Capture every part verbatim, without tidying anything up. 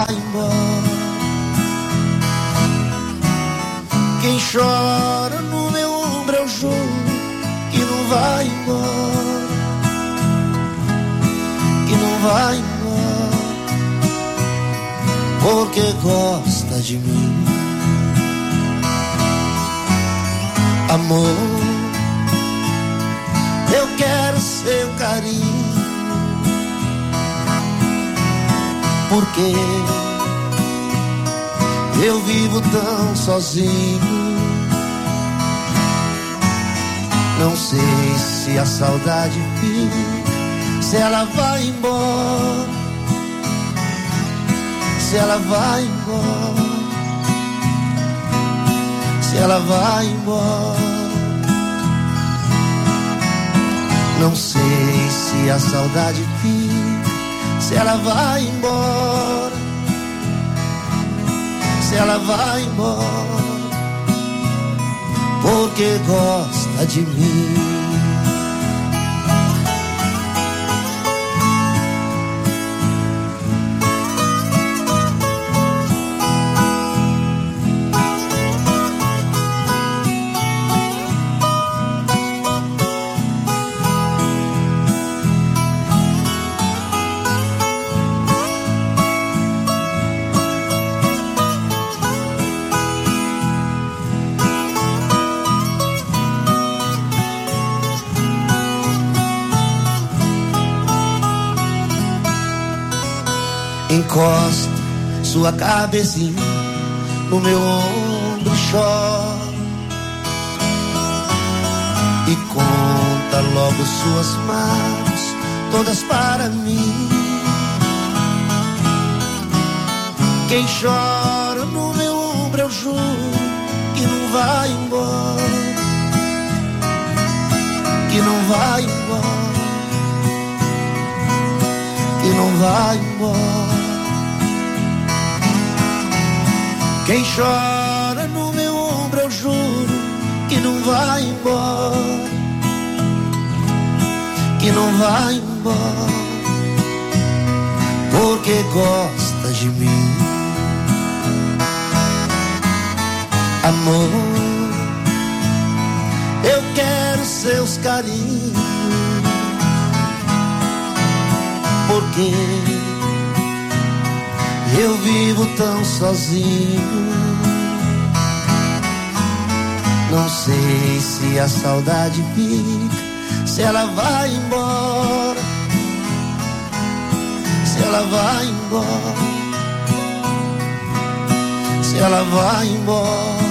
embora. Quem chora no meu ombro eu juro que não vai embora, que não vai embora, porque gosta de mim. Amor, eu quero seu carinho, porque eu vivo tão sozinho. Não sei se a saudade fica, se ela vai embora, se ela vai embora, se ela vai embora. Não sei se a saudade fica, se ela vai embora, se ela vai embora, porque gosta de mim. Encosta sua cabecinha no meu ombro, chora e conta logo suas mágoas todas para mim. Quem chora no meu ombro eu juro que não vai embora, que não vai embora, que não vai embora. Quem chora no meu ombro eu juro que não vai embora, que não vai embora, porque gosta de mim. Amor, eu quero seus carinhos, porque eu vivo tão sozinho. Não sei se a saudade fica, se ela vai embora, se ela vai embora, se ela vai embora.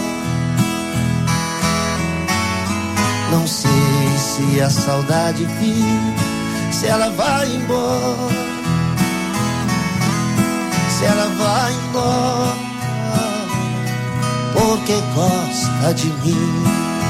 Não sei se a saudade fica, se ela vai embora, se ela vai embora, porque gosta de mim.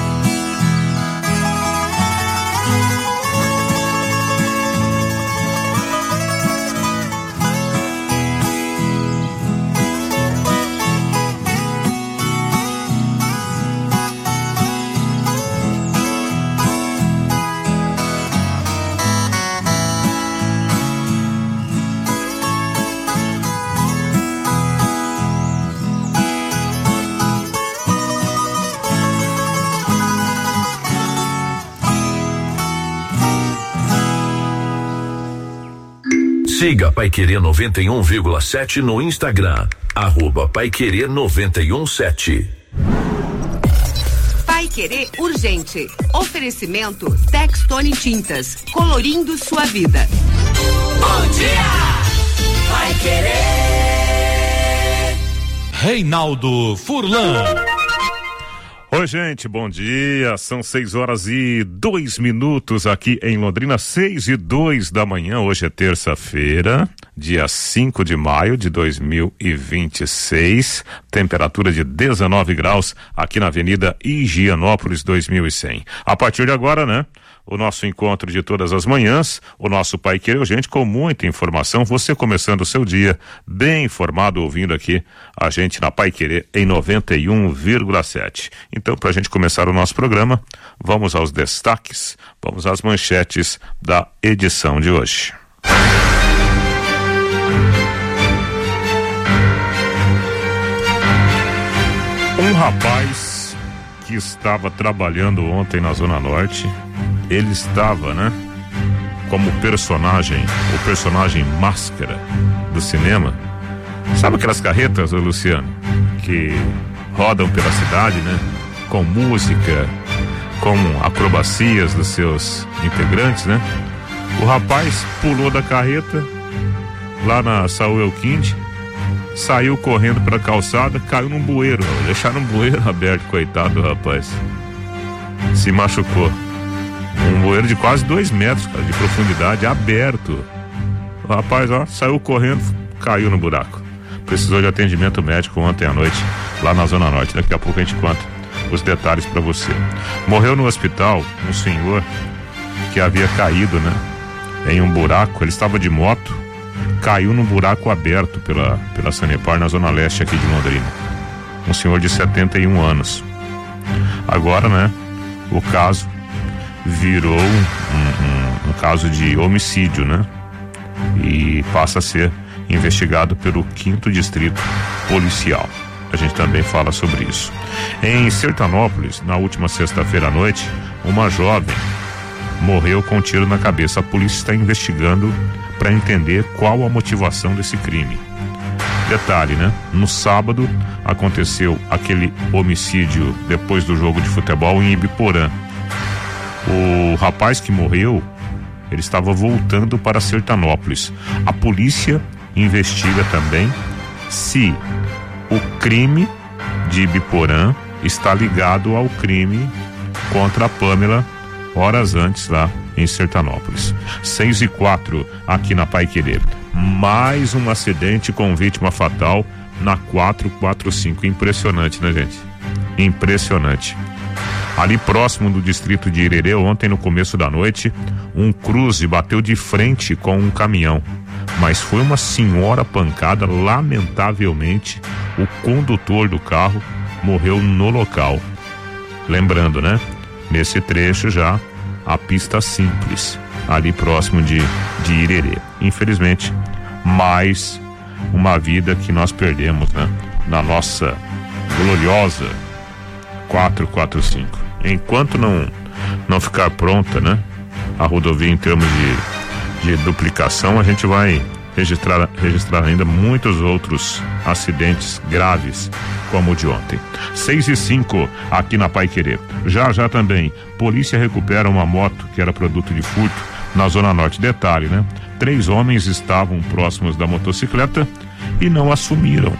Siga Paiquerê noventa e um vírgula sete no Instagram, arroba Paiquerê noventa e um sete. Paiquerê Urgente. Oferecimento Textone Tintas, colorindo sua vida. Bom dia! Paiquerê. Reinaldo Furlan. Oi, gente, bom dia. São seis horas e dois minutos aqui em Londrina, seis e dois da manhã. Hoje é terça-feira, dia cinco de maio de dois mil e vinte e seis. Temperatura de dezenove graus aqui na Avenida Higienópolis dois mil e cem. A partir de agora, né? O nosso encontro de todas as manhãs, o nosso Paiquerê Urgente com muita informação, você começando o seu dia bem informado, ouvindo aqui a gente na Paiquerê em noventa e um vírgula sete. Então, para a gente começar o nosso programa, vamos aos destaques, vamos às manchetes da edição de hoje. rapaz que estava trabalhando ontem na Zona Norte, ele estava, né, como personagem, o personagem máscara do cinema. Sabe aquelas carretas, ô Luciano, que rodam pela cidade, né, com música, com acrobacias dos seus integrantes, né? O rapaz pulou da carreta lá na Saúl Elquinde, saiu correndo pra calçada, caiu num bueiro, deixaram um bueiro aberto, coitado do rapaz. Se machucou. Um bueiro de quase dois metros, cara, de profundidade, aberto. O rapaz, ó, saiu correndo, caiu no buraco. Precisou de atendimento médico ontem à noite, lá na Zona Norte. Daqui a pouco a gente conta os detalhes pra você. Morreu no hospital um senhor que havia caído, né, em um buraco. Ele estava de moto, caiu num buraco aberto pela, pela Sanepar, na Zona Leste aqui de Londrina. Um senhor de setenta e um anos. Agora, né, o caso virou um, um, um caso de homicídio, né? E passa a ser investigado pelo quinto Distrito Policial. A gente também fala sobre isso. Em Sertanópolis, na última sexta-feira à noite, uma jovem morreu com um tiro na cabeça. A polícia está investigando para entender qual a motivação desse crime. Detalhe, né? No sábado aconteceu aquele homicídio depois do jogo de futebol em Ibiporã. O rapaz que morreu, ele estava voltando para Sertanópolis. A polícia investiga também se o crime de Ibiporã está ligado ao crime contra a Pamela horas antes lá em Sertanópolis. Seis e quatro aqui na Paiquerê. Mais um acidente com vítima fatal na quatrocentos e quarenta e cinco. Impressionante, né, gente? Impressionante. Ali próximo do distrito de Irerê, ontem no começo da noite, um cruze bateu de frente com um caminhão, mas foi uma senhora pancada. Lamentavelmente, o condutor do carro morreu no local. Lembrando, né? Nesse trecho já a pista simples, ali próximo de, de Irerê. Infelizmente, mais uma vida que nós perdemos, né, na nossa gloriosa quatrocentos e quarenta e cinco. Enquanto não não ficar pronta, né, a rodovia em termos de, de duplicação, a gente vai registrar registrar ainda muitos outros acidentes graves como o de ontem. Seis e cinco aqui na Paiquerê. Já já também, polícia recupera uma moto que era produto de furto na Zona Norte. Detalhe, né? Três homens estavam próximos da motocicleta e não assumiram.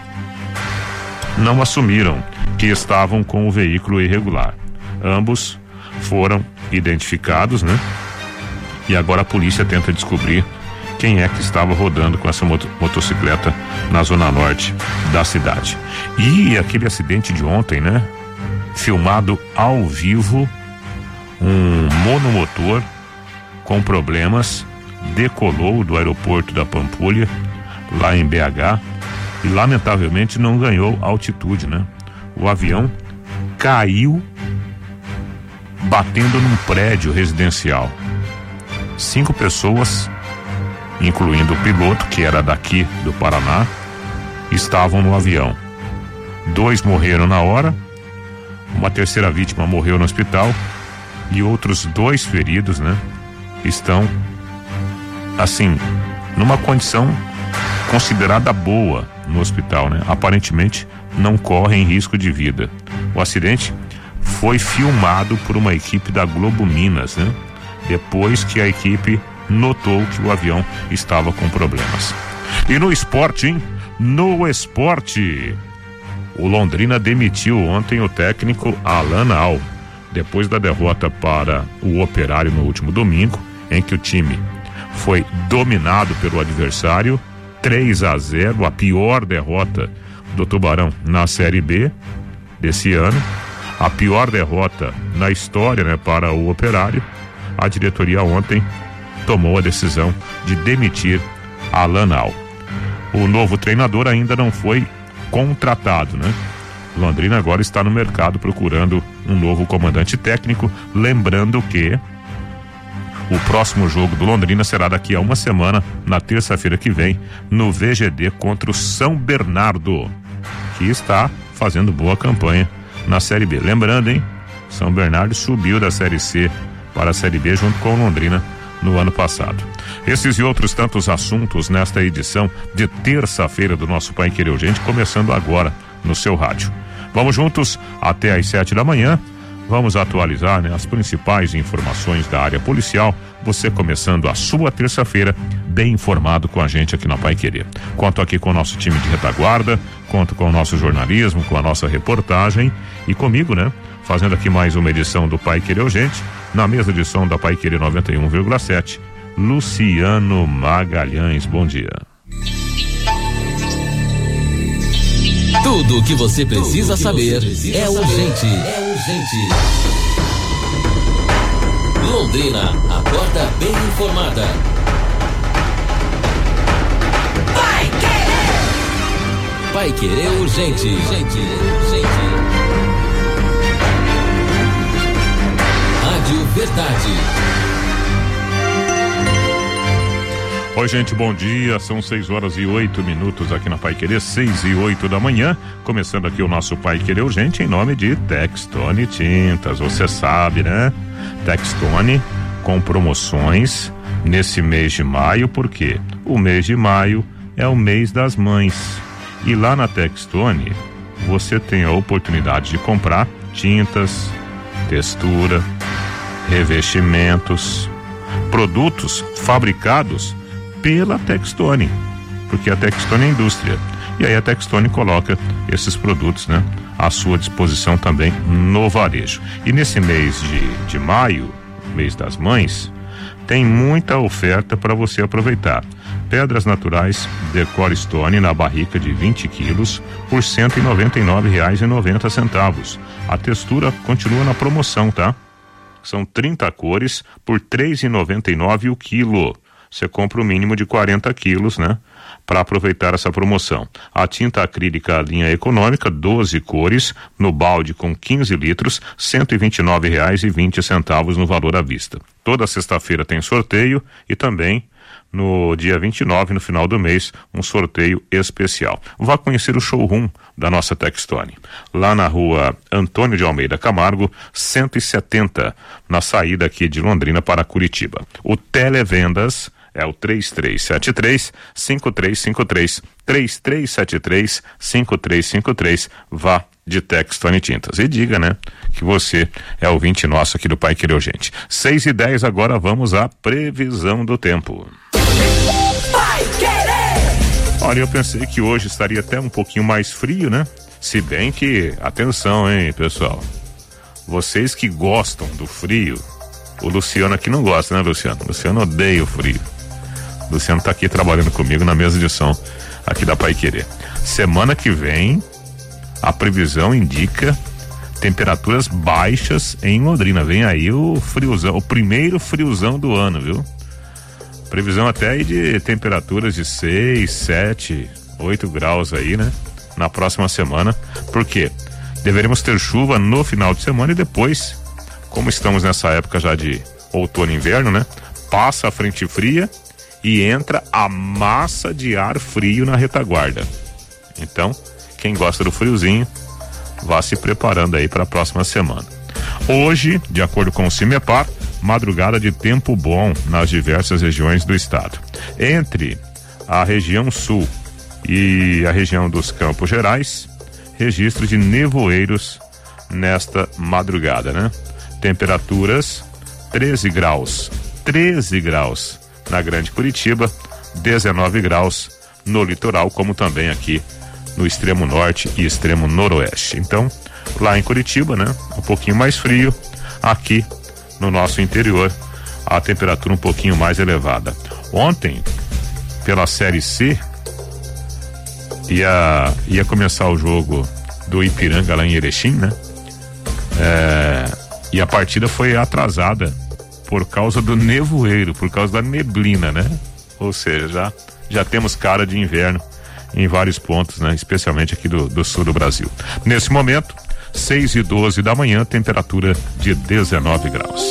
Não assumiram que estavam com o veículo irregular. Ambos foram identificados, né? E agora a polícia tenta descobrir quem é que estava rodando com essa moto, motocicleta na Zona Norte da cidade. E aquele acidente de ontem, né? Filmado ao vivo, um monomotor com problemas decolou do aeroporto da Pampulha, lá em B H, e lamentavelmente não ganhou altitude, né? O avião caiu batendo num prédio residencial. Cinco pessoas, incluindo o piloto, que era daqui do Paraná, estavam no avião. Dois morreram na hora, uma terceira vítima morreu no hospital e outros dois feridos, né, estão, assim, numa condição considerada boa no hospital, né? Aparentemente não correm risco de vida. O acidente foi filmado por uma equipe da Globo Minas, né? Depois que a equipe notou que o avião estava com problemas. E no esporte, hein? No esporte, o Londrina demitiu ontem o técnico Alan Al, depois da derrota para o Operário no último domingo, em que o time foi dominado pelo adversário, três a zero, a pior derrota do Tubarão na Série B desse ano, a pior derrota na história, né, para o Operário. A diretoria ontem tomou a decisão de demitir Alan Al. O novo treinador ainda não foi contratado, né? Londrina agora está no mercado procurando um novo comandante técnico, lembrando que o próximo jogo do Londrina será daqui a uma semana, na terça-feira que vem, no V G D contra o São Bernardo, que está fazendo boa campanha na Série B. Lembrando, hein? São Bernardo subiu da Série C para a Série B junto com Londrina no ano passado. Esses e outros tantos assuntos nesta edição de terça-feira do nosso Pai Querer Urgente, começando agora no seu rádio. Vamos juntos até às sete da manhã. Vamos atualizar, né, as principais informações da área policial. Você começando a sua terça-feira bem informado com a gente aqui na Pai Querer. Conto aqui com o nosso time de retaguarda, conto com o nosso jornalismo, com a nossa reportagem e comigo, né? Fazendo aqui mais uma edição do Pai Querer Urgente, na mesa de som da Pai Querer noventa e um vírgula sete, Luciano Magalhães. Bom dia. Tudo o que você precisa que saber você precisa é urgente. É urgente. Londrina, acorda bem informada. Vai querer. Vai querer urgente. Urgente. Urgente. Rádio Verdade. Oi, gente, bom dia. São seis horas e oito minutos aqui na Pai Querer, seis e oito da manhã. Começando aqui o nosso Pai Querer Urgente em nome de Textone Tintas. Você sabe, né? Textone com promoções nesse mês de maio, porque o mês de maio é o mês das mães. E lá na Textone você tem a oportunidade de comprar tintas, textura, revestimentos, produtos fabricados pela Textone, porque a Textone é indústria, e aí a Textone coloca esses produtos, né, à sua disposição também no varejo. E nesse mês de, de maio, mês das mães, tem muita oferta para você aproveitar. Pedras naturais Decor Stone na barrica de vinte quilos por cento e noventa e nove reais e noventa centavos. A textura continua na promoção, tá? São trinta cores por três reais e noventa e nove centavos o quilo. Você compra o mínimo de quarenta quilos, né? Para aproveitar essa promoção. A tinta acrílica linha econômica, doze cores, no balde com quinze litros, cento e vinte e nove reais e vinte centavos no valor à vista. Toda sexta-feira tem sorteio e também no dia vinte e nove, no final do mês, um sorteio especial. Vá conhecer o showroom da nossa Textone, lá na rua Antônio de Almeida Camargo, cento e setenta, na saída aqui de Londrina para Curitiba. O Televendas é o três três sete três, cinco três cinco três, três três sete três, cinco três cinco três. Vá de Textone Tintas e diga, né, que você é ouvinte nosso aqui do Pai Querer Urgente. seis e dez agora, vamos à previsão do tempo. Vai querer. Olha, eu pensei que hoje estaria até um pouquinho mais frio, né? Se bem que, atenção, hein, pessoal, vocês que gostam do frio, o Luciano aqui não gosta, né, Luciano? O Luciano odeia o frio. O Luciano tá aqui trabalhando comigo na mesa de som aqui da Pai Querer. Semana que vem, a previsão indica temperaturas baixas em Londrina. Vem aí o friozão, o primeiro friozão do ano, viu? Previsão até aí de temperaturas de seis, sete, oito graus aí, né? Na próxima semana. Por quê? Deveremos ter chuva no final de semana e depois, como estamos nessa época já de outono e inverno, né? Passa a frente fria e entra a massa de ar frio na retaguarda. Então, quem gosta do friozinho, vá se preparando aí para a próxima semana. Hoje, de acordo com o CIMEPAR, madrugada de tempo bom nas diversas regiões do estado. Entre a região sul e a região dos Campos Gerais, registro de nevoeiros nesta madrugada, né? Temperaturas treze graus, treze graus na Grande Curitiba, dezenove graus no litoral, como também aqui no extremo norte e extremo noroeste. Então, lá em Curitiba, né? Um pouquinho mais frio. Aqui no nosso interior, a temperatura um pouquinho mais elevada. Ontem, pela Série C, ia, ia começar o jogo do Ipiranga lá em Erechim, né? É, e a partida foi atrasada por causa do nevoeiro, por causa da neblina, né? Ou seja, já, já temos cara de inverno em vários pontos, né? Especialmente aqui do, do sul do Brasil. Nesse momento, seis e doze da manhã, temperatura de dezenove graus.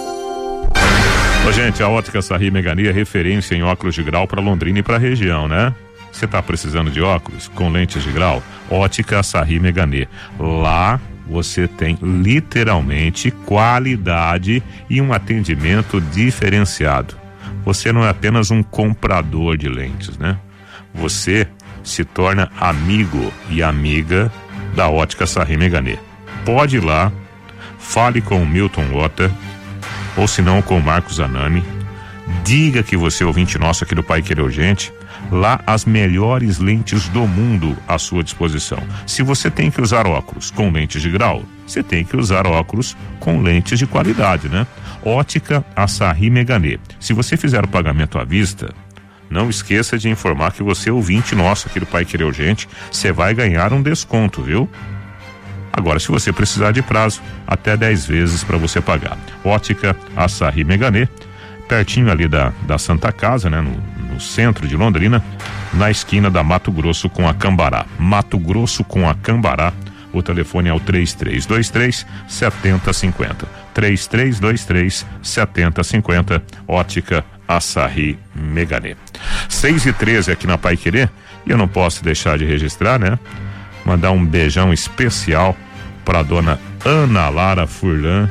Ô, gente, a Ótica Sarri Megania é referência em óculos de grau para Londrina e para a região, né? Você tá precisando de óculos com lentes de grau? Ótica Sarri Meganê. Lá você tem literalmente qualidade e um atendimento diferenciado. Você não é apenas um comprador de lentes, né? Você se torna amigo e amiga da Ótica Sarri Meganê. Pode ir lá, fale com o Milton Lota, ou se não com o Marcos Anami, diga que você é ouvinte nosso aqui do Pai Querer Urgente. Lá as melhores lentes do mundo à sua disposição. Se você tem que usar óculos com lentes de grau, você tem que usar óculos com lentes de qualidade, né? Ótica Sarri Meganê. Se você fizer o pagamento à vista, não esqueça de informar que você é ouvinte nosso aqui do Pai Querer Urgente, você vai ganhar um desconto, viu? Agora, se você precisar de prazo, até dez vezes para você pagar. Ótica Sarri Meganê, pertinho ali da, da Santa Casa, né? No, no centro de Londrina, na esquina da Mato Grosso com a Cambará. Mato Grosso com a Cambará. O telefone é o três três dois três, sete zero cinco zero. três três dois três, sete zero cinco zero. Ótica Sarri Meganê. seis e treze aqui na Pai Querer. E eu não posso deixar de registrar, né? Mandar um beijão especial para dona Ana Lara Furlan,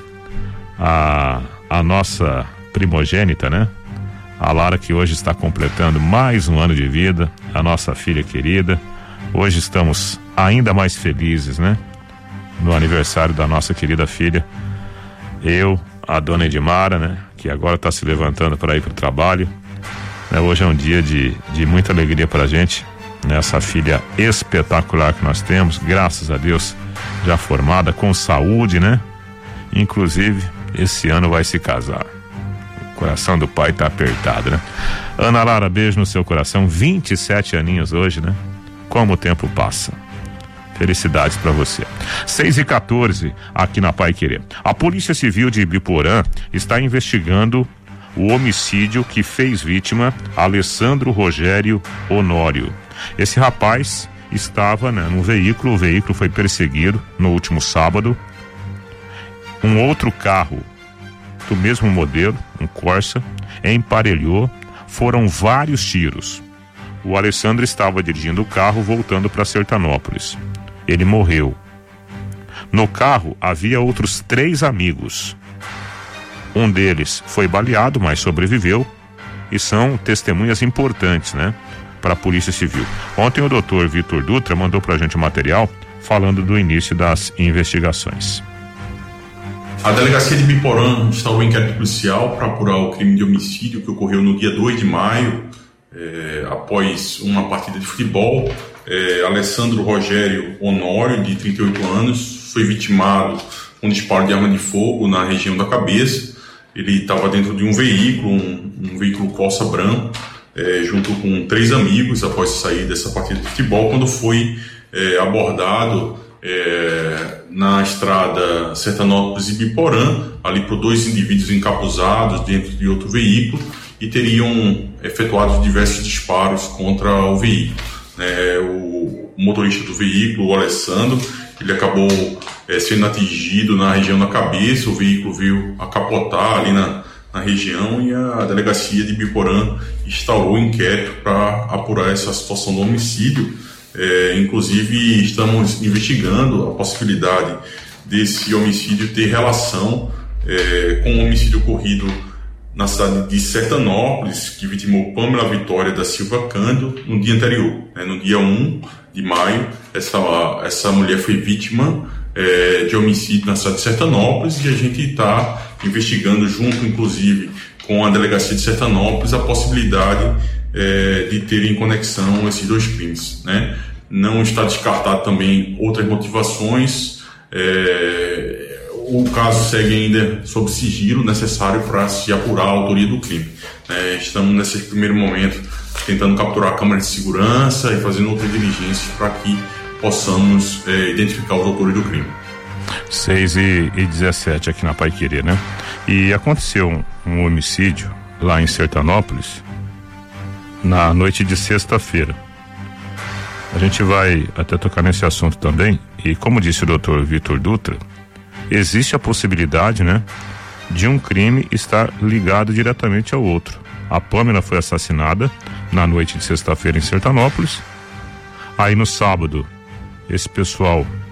a, a nossa primogênita, né? A Lara, que hoje está completando mais um ano de vida, a nossa filha querida. Hoje estamos ainda mais felizes, né? No aniversário da nossa querida filha. Eu, a dona Edmara, né? Que agora está se levantando para ir para o trabalho. Né? Hoje é um dia de, de muita alegria para a gente, né? Essa filha espetacular que nós temos, graças a Deus, já formada, com saúde, né? Inclusive, esse ano vai se casar. O coração do pai tá apertado, né? Ana Lara, beijo no seu coração. vinte e sete aninhos hoje, né? Como o tempo passa. Felicidades para você. seis e quatorze aqui na Pai Querer. A Polícia Civil de Ibiporã está investigando o homicídio que fez vítima Alessandro Rogério Honório. Esse rapaz estava, né, num veículo, o veículo foi perseguido no último sábado. Um outro carro do mesmo modelo, um Corsa, emparelhou, foram vários tiros. O Alessandro estava dirigindo o carro voltando para Sertanópolis. Ele morreu. No carro havia outros três amigos. Um deles foi baleado, mas sobreviveu, e são testemunhas importantes, né, para a Polícia Civil. Ontem o doutor Vitor Dutra mandou pra gente o material falando do início das investigações. A Delegacia de Ibiporã instaurou um inquérito policial para apurar o crime de homicídio que ocorreu no dia dois de maio, é, após uma partida de futebol. É, Alessandro Rogério Honório, de trinta e oito anos, foi vitimado com um disparo de arma de fogo na região da cabeça. Ele estava dentro de um veículo, um, um veículo Corsa branco, é, junto com três amigos, após sair dessa partida de futebol, quando foi é, abordado É, na estrada Sertanópolis-Ibiporã, ali por dois indivíduos encapuzados dentro de outro veículo, e teriam efetuado diversos disparos contra o veículo. É, o motorista do veículo, o Alessandro, ele acabou é, sendo atingido na região da cabeça, o veículo veio a capotar ali na, na região, e a Delegacia de Ibiporã instaurou um inquérito para apurar essa situação do homicídio. É, inclusive estamos investigando a possibilidade desse homicídio ter relação é, com o homicídio ocorrido na cidade de Sertanópolis, que vitimou Pâmela Vitória da Silva Cândido no dia anterior, né, no dia um de maio. Essa, essa mulher foi vítima é, de homicídio na cidade de Sertanópolis, e a gente está investigando, junto inclusive com a Delegacia de Sertanópolis, a possibilidade É, de terem conexão esses dois crimes, né? Não está descartado também outras motivações. É, o caso segue ainda sob sigilo necessário para se apurar a autoria do crime. É, estamos nesse primeiro momento tentando capturar a câmera de segurança e fazendo outras diligências para que possamos é, identificar os autores do crime. seis e dezessete aqui na Pai Querer, né? E aconteceu um, um homicídio lá em Sertanópolis na noite de sexta-feira. A gente vai até tocar nesse assunto também, e como disse o doutor Vitor Dutra, existe a possibilidade, né, de um crime estar ligado diretamente ao outro. A Pâmela foi assassinada na noite de sexta-feira em Sertanópolis. Aí no sábado, esse pessoal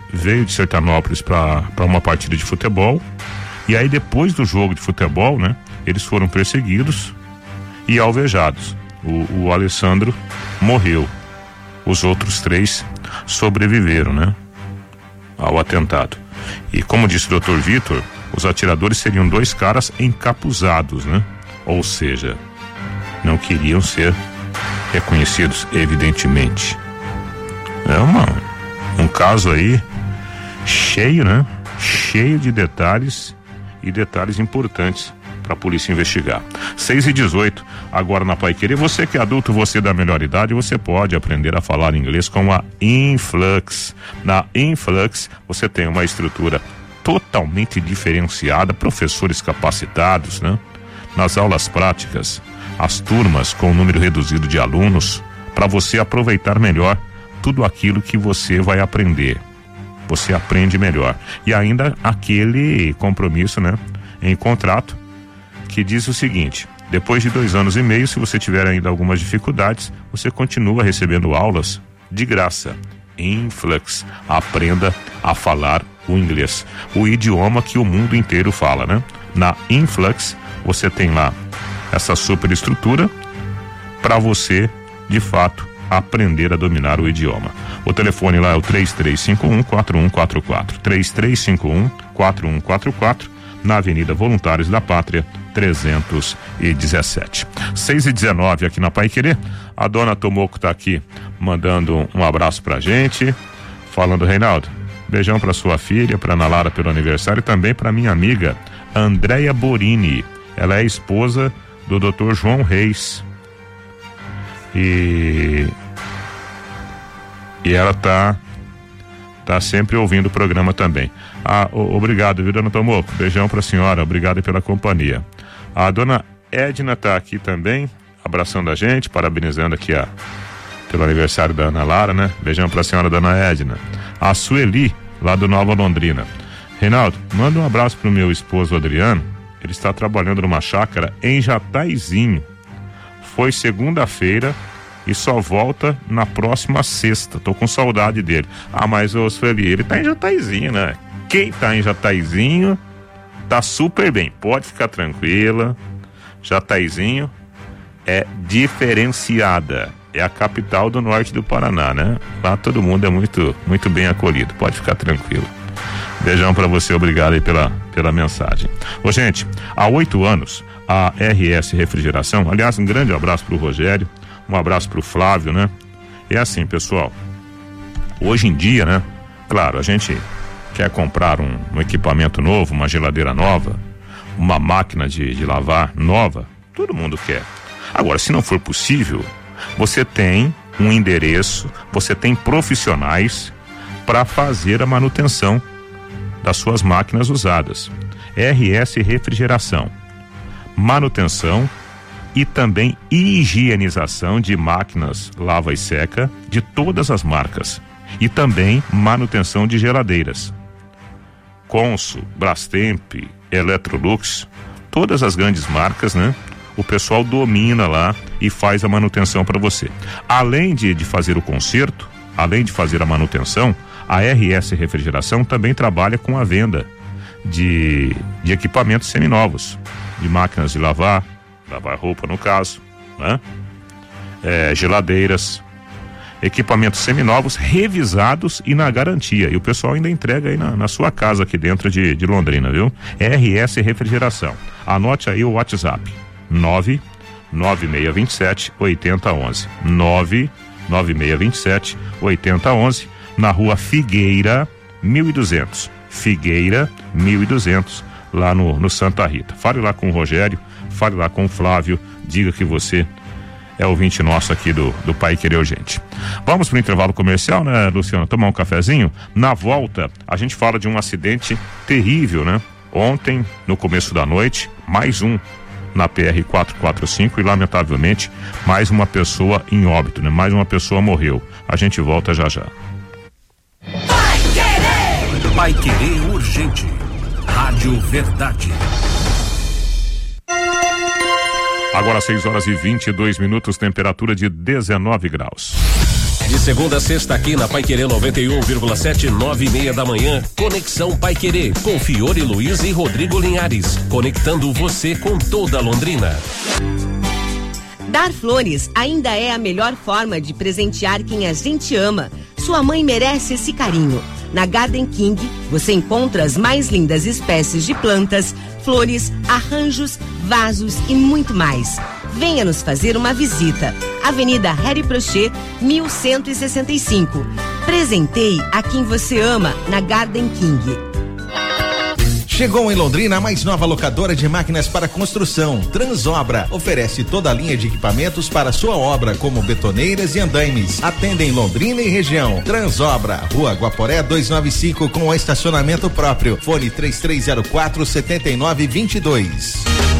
veio de Sertanópolis para uma partida de futebol, e aí depois do jogo de futebol, né, eles foram perseguidos e alvejados. O, o Alessandro morreu, os outros três sobreviveram, né, ao atentado. E como disse o doutor Vitor, os atiradores seriam dois caras encapuzados, né, ou seja, não queriam ser reconhecidos, evidentemente. É uma, um caso aí cheio, né? Cheio de detalhes e detalhes importantes para a polícia investigar. seis e dezoito, agora na Paiquerê. Você que é adulto, você da melhor idade, você pode aprender a falar inglês com a Influx. Na Influx, você tem uma estrutura totalmente diferenciada, professores capacitados, né? Nas aulas práticas, as turmas com um número reduzido de alunos, para você aproveitar melhor tudo aquilo que você vai aprender. Você aprende melhor. E ainda aquele compromisso, né, em contrato, que diz o seguinte: depois de dois anos e meio, se você tiver ainda algumas dificuldades, você continua recebendo aulas de graça. Influx, aprenda a falar o inglês, o idioma que o mundo inteiro fala, né? Na Influx, você tem lá essa super estrutura para você, de fato, aprender a dominar o idioma. O telefone lá é o três três cinco um, quatro um quatro quatro, três três cinco um, quatro um quatro quatro, na Avenida Voluntários da Pátria, trezentos e dezessete. seis e dezenove aqui na Paiquerê. A dona Tomoko tá aqui mandando um abraço pra gente, falando: Reinaldo, beijão pra sua filha, pra Ana Lara pelo aniversário, e também pra minha amiga Andréia Borini. Ela é esposa do doutor João Reis. E e ela tá tá sempre ouvindo o programa também. Ah, o, obrigado, viu, dona Tomoko? Beijão pra senhora, obrigado pela companhia. A dona Edna tá aqui também, abraçando a gente, parabenizando aqui a, pelo aniversário da Ana Lara, né? Beijão pra senhora, dona Edna. A Sueli, lá do Nova Londrina: Reinaldo, manda um abraço pro meu esposo Adriano, ele está trabalhando numa chácara em Jataizinho. Foi segunda-feira e só volta na próxima sexta. Tô com saudade dele. Ah, mas ô Sueli, ele tá em Jataizinho, né? Quem tá em Jataizinho tá super bem, pode ficar tranquila. Jataizinho é diferenciada, é a capital do norte do Paraná, né? Lá todo mundo é muito, muito bem acolhido, pode ficar tranquilo. Beijão pra você, obrigado aí pela, pela mensagem. Ô, gente, há oito anos, a R S Refrigeração, aliás, um grande abraço pro Rogério, um abraço pro Flávio, né? É assim, pessoal, hoje em dia, né? Claro, a gente quer comprar um, um equipamento novo, uma geladeira nova, uma máquina de, de lavar nova, todo mundo quer. Agora, se não for possível, você tem um endereço, você tem profissionais para fazer a manutenção das suas máquinas usadas. R S Refrigeração, manutenção e também higienização de máquinas lava e seca de todas as marcas, e também manutenção de geladeiras. Consul, Brastemp, Electrolux, todas as grandes marcas, né? O pessoal domina lá e faz a manutenção para você. Além de, de fazer o conserto, além de fazer a manutenção, a R S Refrigeração também trabalha com a venda de, de equipamentos seminovos, de máquinas de lavar, lavar roupa no caso, né? É, geladeiras, equipamentos seminovos, revisados e na garantia. E o pessoal ainda entrega aí na, na sua casa aqui dentro de, de Londrina, viu? R S Refrigeração. Anote aí o WhatsApp: nove nove seis dois sete oito zero um um. nove nove seis dois sete oito zero um um, na rua Figueira mil e duzentos. Figueira mil e duzentos, lá no, no Santa Rita. Fale lá com o Rogério, fale lá com o Flávio, diga que você é ouvinte nosso aqui do, do Paiquerê Urgente. Vamos pro intervalo comercial, né, Luciano? Tomar um cafezinho? Na volta, a gente fala de um acidente terrível, né? Ontem, no começo da noite, mais um na P R quatrocentos e quarenta e cinco e, lamentavelmente, mais uma pessoa em óbito, né? Mais uma pessoa morreu. A gente volta já já. Paiquerê! Paiquerê Urgente. Rádio Verdade. Agora seis horas e vinte e dois minutos, temperatura de dezenove graus. De segunda a sexta aqui na Paiquerê noventa e um vírgula sete, nove e meia da manhã, Conexão Paiquerê, com Fiore Luiz e Rodrigo Linhares, conectando você com toda Londrina. Dar flores ainda é a melhor forma de presentear quem a gente ama. Sua mãe merece esse carinho. Na Garden King, você encontra as mais lindas espécies de plantas, flores, arranjos, vasos e muito mais. Venha nos fazer uma visita. Avenida Harry Prochet, mil cento e sessenta e cinco. Presenteie a quem você ama na Garden King. Chegou em Londrina a mais nova locadora de máquinas para construção, Transobra. Oferece toda a linha de equipamentos para sua obra, como betoneiras e andaimes. Atendem Londrina e região. Transobra, Rua Guaporé duzentos e noventa e cinco, com estacionamento próprio. Fone três três zero quatro, sete nove dois dois.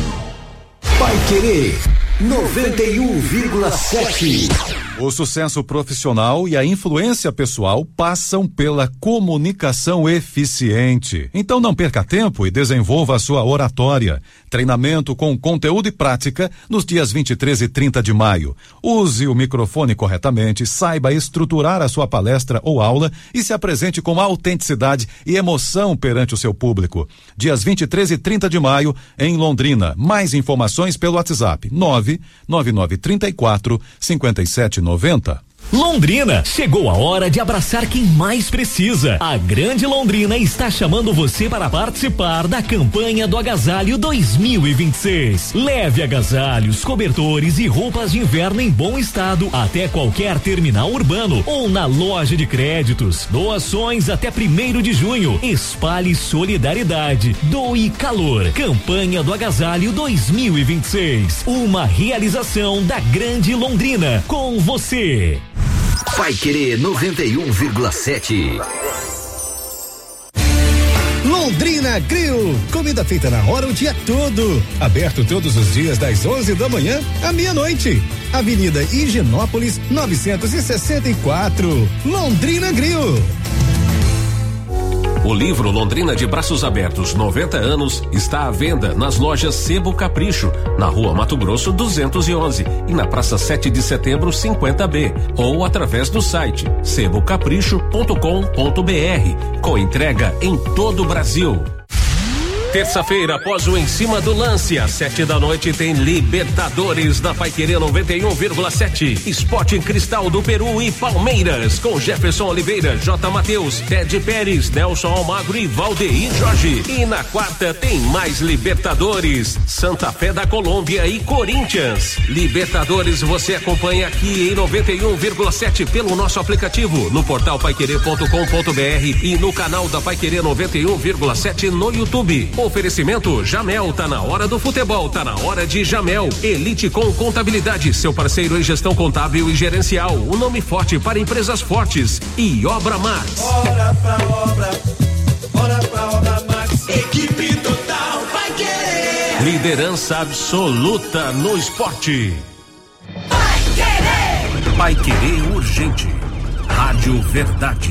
Paiquerê noventa e um vírgula sete. O sucesso profissional e a influência pessoal passam pela comunicação eficiente. Então não perca tempo e desenvolva a sua oratória. Treinamento com conteúdo e prática nos dias vinte e três e trinta de maio. Use o microfone corretamente, saiba estruturar a sua palestra ou aula e se apresente com autenticidade e emoção perante o seu público. Dias vinte e três e trinta de maio em Londrina. Mais informações pelo WhatsApp nove nove nove três quatro cinco sete noventa. Londrina, chegou a hora de abraçar quem mais precisa. A Grande Londrina está chamando você para participar da campanha do Agasalho dois mil e vinte e seis. Leve agasalhos, cobertores e roupas de inverno em bom estado até qualquer terminal urbano ou na loja de créditos. Doações até primeiro de junho. Espalhe solidariedade. Doe calor. Campanha do Agasalho dois mil e vinte e seis. Uma realização da Grande Londrina. Com você. Paiquerê noventa e um vírgula sete. Londrina Grill, comida feita na hora o dia todo. Aberto todos os dias das onze da manhã à meia-noite. Avenida Higienópolis novecentos e sessenta e quatro. Londrina Grill. O livro Londrina de Braços Abertos, noventa anos, está à venda nas lojas Sebo Capricho, na Rua Mato Grosso duzentos e onze e na Praça sete de Setembro cinquenta B, ou através do site sebo capricho ponto com ponto br, com entrega em todo o Brasil. Terça-feira, após o Em Cima do Lance, às sete da noite, tem Libertadores na Paiquerê noventa e um vírgula sete. Sporting Cristal do Peru e Palmeiras, com Jefferson Oliveira, J. Matheus, Ted Pérez, Nelson Almagro e Valdeir Jorge. E na quarta tem mais Libertadores, Santa Fé da Colômbia e Corinthians. Libertadores você acompanha aqui em noventa e um vírgula sete pelo nosso aplicativo, no portal paiquerê ponto com ponto br e no canal da Paiquerê noventa e um vírgula sete no YouTube. Oferecimento Jamel, tá na hora do futebol, tá na hora de Jamel. Elite com Contabilidade, seu parceiro em gestão contábil e gerencial, o nome forte para empresas fortes. E Obra Max. Bora pra obra, bora pra obra Max. Equipe total vai querer. Liderança absoluta no esporte. Vai querer. Vai querer urgente. Rádio Verdade.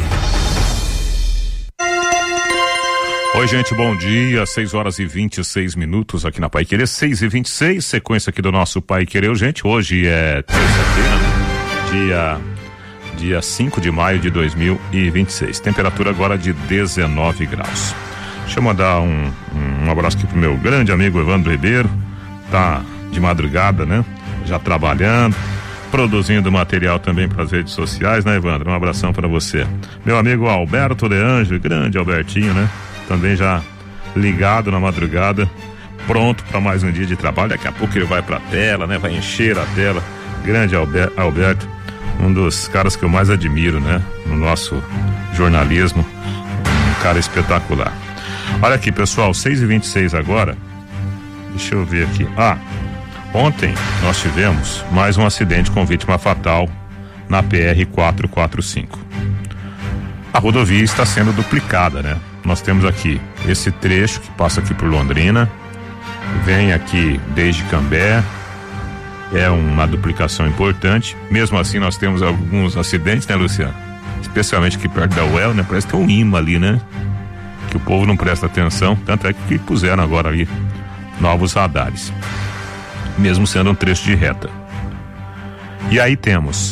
Oi, gente, bom dia. seis horas e vinte e seis minutos aqui na Paiquerê, seis e vinte e seis, sequência aqui do nosso Paiquerê Urgente. Hoje é terça-feira, dia, dia cinco de maio de dois mil e vinte e seis. Temperatura agora de dezenove graus. Deixa eu mandar um, um, um abraço aqui pro meu grande amigo Evandro Ribeiro. Tá de madrugada, né? Já trabalhando, produzindo material também para as redes sociais, né, Evandro? Um abração para você. Meu amigo Alberto Leandro, grande Albertinho, né? Também já ligado na madrugada, pronto para mais um dia de trabalho. Daqui a pouco ele vai pra tela, né? Vai encher a tela. Grande Alber, Alberto, um dos caras que eu mais admiro, né? No nosso jornalismo, um cara espetacular. Olha aqui, pessoal, seis e vinte e seis agora. Deixa eu ver aqui. Ah, ontem nós tivemos mais um acidente com vítima fatal na P R quatrocentos e quarenta e cinco. A rodovia está sendo duplicada, né? Nós temos aqui esse trecho que passa aqui por Londrina, vem aqui desde Cambé, é uma duplicação importante. Mesmo assim nós temos alguns acidentes, né, Luciano? Especialmente aqui perto da U E L, né? Parece que tem um imã ali, né? Que o povo não presta atenção, tanto é que puseram agora ali novos radares, mesmo sendo um trecho de reta. E aí temos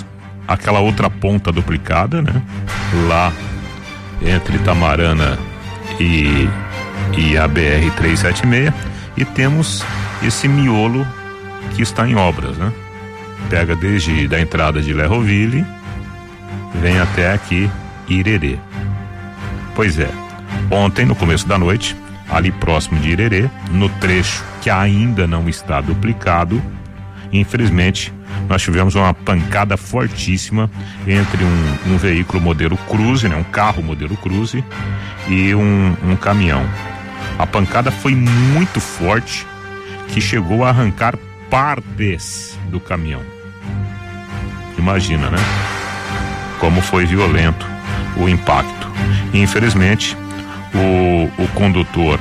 aquela outra ponta duplicada, né? Lá entre Itamarana e, e a B R trezentos e setenta e seis, e temos esse miolo que está em obras, né? Pega desde da entrada de Lerroville, vem até aqui Irerê. Pois é, ontem no começo da noite, ali próximo de Irerê, no trecho que ainda não está duplicado, infelizmente nós tivemos uma pancada fortíssima entre um, um veículo modelo Cruze, né, um carro modelo Cruze, e um, um caminhão. A pancada foi muito forte, que chegou a arrancar partes do caminhão. Imagina, né? Como foi violento o impacto. E, infelizmente, o, o condutor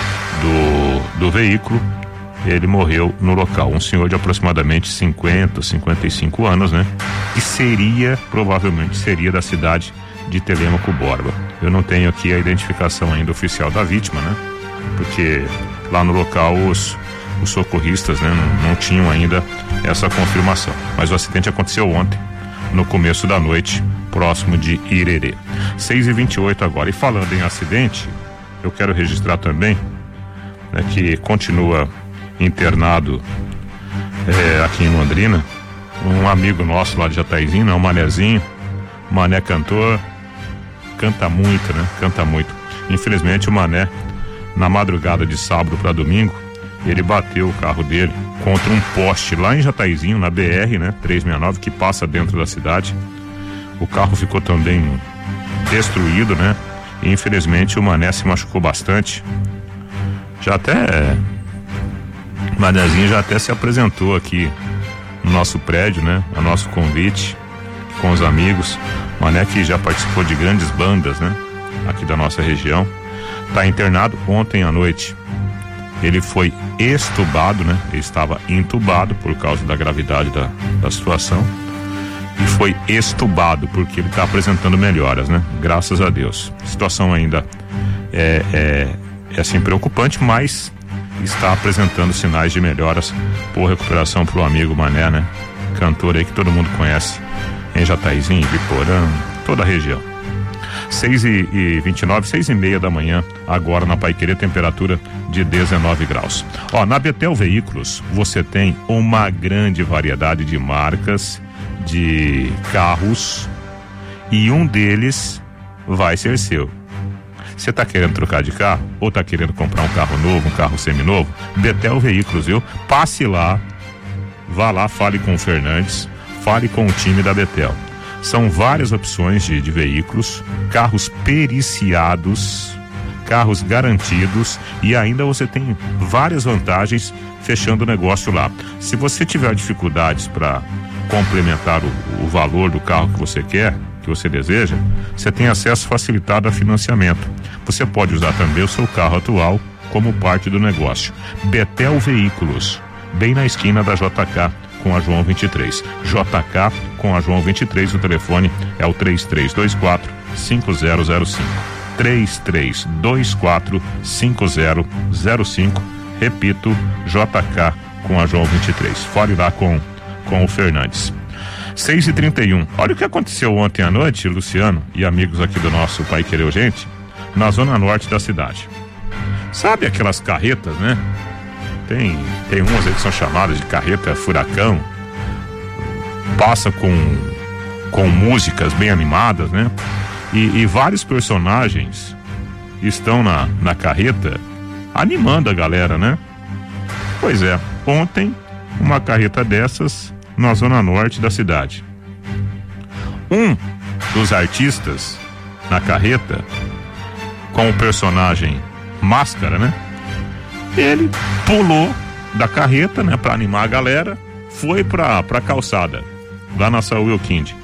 do, do veículo, ele morreu no local. Um senhor de aproximadamente cinquenta, cinquenta e cinco anos, né? Que seria, provavelmente seria da cidade de Telêmaco Borba. Eu não tenho aqui a identificação ainda oficial da vítima, né? Porque lá no local os, os socorristas, né, não, não tinham ainda essa confirmação. Mas o acidente aconteceu ontem, no começo da noite, próximo de Irerê. seis e vinte e oito agora. E falando em acidente, eu quero registrar também, né, que continua internado é, aqui em Londrina um amigo nosso lá de Jataizinho, né, um Manezinho. Mané cantor, canta muito, né? Canta muito. Infelizmente o Mané, na madrugada de sábado para domingo, ele bateu o carro dele contra um poste lá em Jataizinho, na B R, né, trezentos e sessenta e nove, que passa dentro da cidade. O carro ficou também destruído, né? E infelizmente o Mané se machucou bastante. Já até o Manézinho já até se apresentou aqui no nosso prédio, né? A nosso convite com os amigos. Mané que já participou de grandes bandas, né? Aqui da nossa região. Tá internado. Ontem à noite ele foi estubado, né? Ele estava entubado por causa da gravidade da, da situação, e foi estubado porque ele está apresentando melhoras, né? Graças a Deus. A situação ainda é, é, é assim preocupante, mas está apresentando sinais de melhoras. Por recuperação pro amigo Mané, né? Cantor aí que todo mundo conhece em Jataizinho, Biporã, toda a região. seis e vinte e nove, seis e meia da manhã, agora na Paiquerê, temperatura de dezenove graus. Ó, na Betel Veículos, você tem uma grande variedade de marcas de carros, e um deles vai ser seu. Você tá querendo trocar de carro? Ou tá querendo comprar um carro novo, um carro seminovo? Betel Veículos, viu? Passe lá, vá lá, fale com o Fernandes, fale com o time da Betel. São várias opções de, de veículos, carros periciados, carros garantidos, e ainda você tem várias vantagens fechando o negócio lá. Se você tiver dificuldades para complementar o, o valor do carro que você quer, que você deseja, você tem acesso facilitado a financiamento. Você pode usar também o seu carro atual como parte do negócio. Betel Veículos, bem na esquina da J K com a João vinte e três. J K com a João vinte e três, o telefone é o três três dois quatro, cinco zero zero cinco. três três dois quatro, cinco zero zero cinco. Repito, J K com a João vinte e três. Fale lá com, com o Fernandes. seis e trinta e um. Olha o que aconteceu ontem à noite, Luciano e amigos aqui do nosso Paiquerê Urgente, na zona norte da cidade. Sabe aquelas carretas, né? Tem, tem umas aí que são chamadas de carreta furacão, passa com, com músicas bem animadas, né? E, e vários personagens estão na, na carreta animando a galera, né? Pois é, ontem uma carreta dessas na zona norte da cidade. Um dos artistas na carreta, com o personagem Máscara, né? Ele pulou da carreta, né, para animar a galera, foi pra, pra calçada, lá na Saúl Wilkind.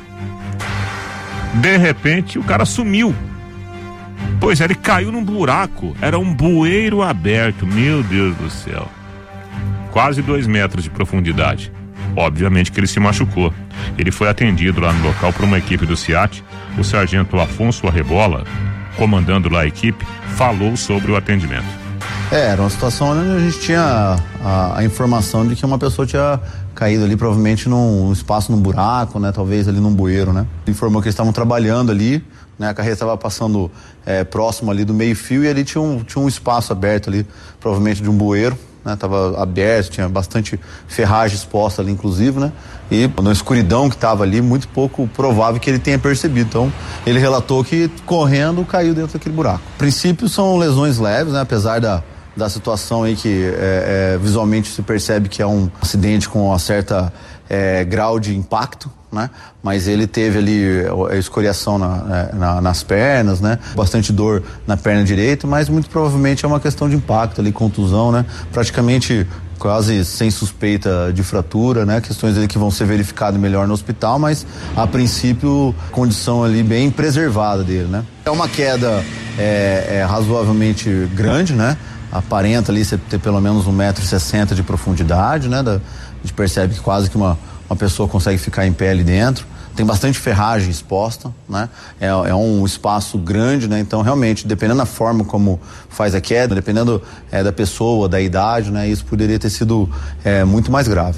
De repente, o cara sumiu. Pois é, ele caiu num buraco, era um bueiro aberto, meu Deus do céu. Quase dois metros de profundidade. Obviamente que ele se machucou. Ele foi atendido lá no local por uma equipe do SEAT. O sargento Afonso Arrebola, comandando lá a equipe, falou sobre o atendimento. É, era uma situação onde a gente tinha a, a informação de que uma pessoa tinha caído ali provavelmente num espaço, num buraco, né? Talvez ali num bueiro, né? Informou que eles estavam trabalhando ali, né? A carreta estava passando é, próximo ali do meio fio e ali tinha um, tinha um espaço aberto ali, provavelmente de um bueiro, né? Tava aberto, tinha bastante ferragem exposta ali, inclusive, né? E na escuridão que tava ali, muito pouco provável que ele tenha percebido. Então, ele relatou que correndo caiu dentro daquele buraco. A princípio são lesões leves, né? Apesar da da situação aí que é, é, visualmente se percebe que é um acidente com uma certa é, grau de impacto, né? Mas ele teve ali a escoriação na, na, nas pernas, né? Bastante dor na perna direita, mas muito provavelmente é uma questão de impacto ali, contusão, né? Praticamente quase sem suspeita de fratura, né? Questões ali que vão ser verificadas melhor no hospital, mas a princípio condição ali bem preservada dele, né? É uma queda é, é, razoavelmente grande, né? Aparenta ali você ter pelo menos um metro e sessenta de profundidade, né? Da, a gente percebe que quase que uma, uma pessoa consegue ficar em pé ali dentro. Tem bastante ferragem exposta, né? É, é um espaço grande, né? Então, realmente, dependendo da forma como faz a queda, dependendo é, da pessoa, da idade, né? Isso poderia ter sido é, muito mais grave.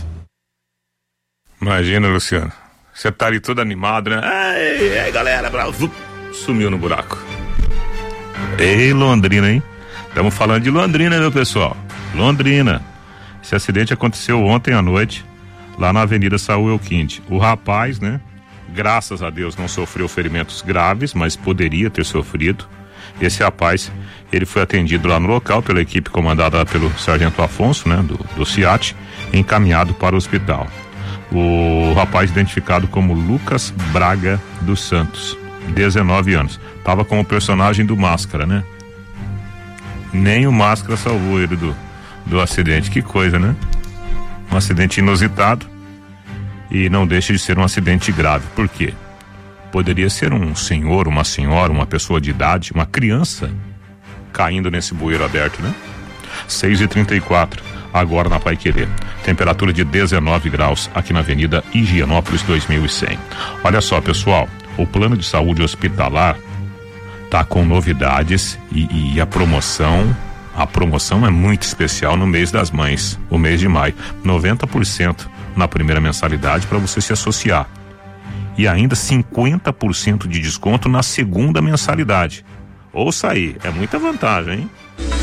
Imagina, Luciano. Você tá ali todo animado, né? Ei, ei galera, bravo. Sumiu no buraco. Ei, Londrina, hein? Estamos falando de Londrina, meu pessoal. Londrina. Esse acidente aconteceu ontem à noite, lá na Avenida Saúl Elquinde. O rapaz, né? Graças a Deus não sofreu ferimentos graves, mas poderia ter sofrido. Esse rapaz, ele foi atendido lá no local pela equipe comandada pelo Sargento Afonso, né? Do, do CIAT, encaminhado para o hospital. O rapaz identificado como Lucas Braga dos Santos, dezenove anos. Tava como personagem do Máscara, né? Nem o Máscara salvou ele do, do acidente. Que coisa, né? Um acidente inusitado e não deixa de ser um acidente grave. Por quê? Poderia ser um senhor, uma senhora, uma pessoa de idade, uma criança caindo nesse bueiro aberto, né? seis e trinta e quatro, agora na Paiquerê. Temperatura de dezenove graus aqui na Avenida Higienópolis dois mil e cem. Olha só, pessoal, o plano de saúde hospitalar tá com novidades e, e a promoção, a promoção é muito especial no mês das mães, o mês de maio, noventa por cento na primeira mensalidade para você se associar e ainda cinquenta por cento de desconto na segunda mensalidade. Ouça aí, é muita vantagem, hein?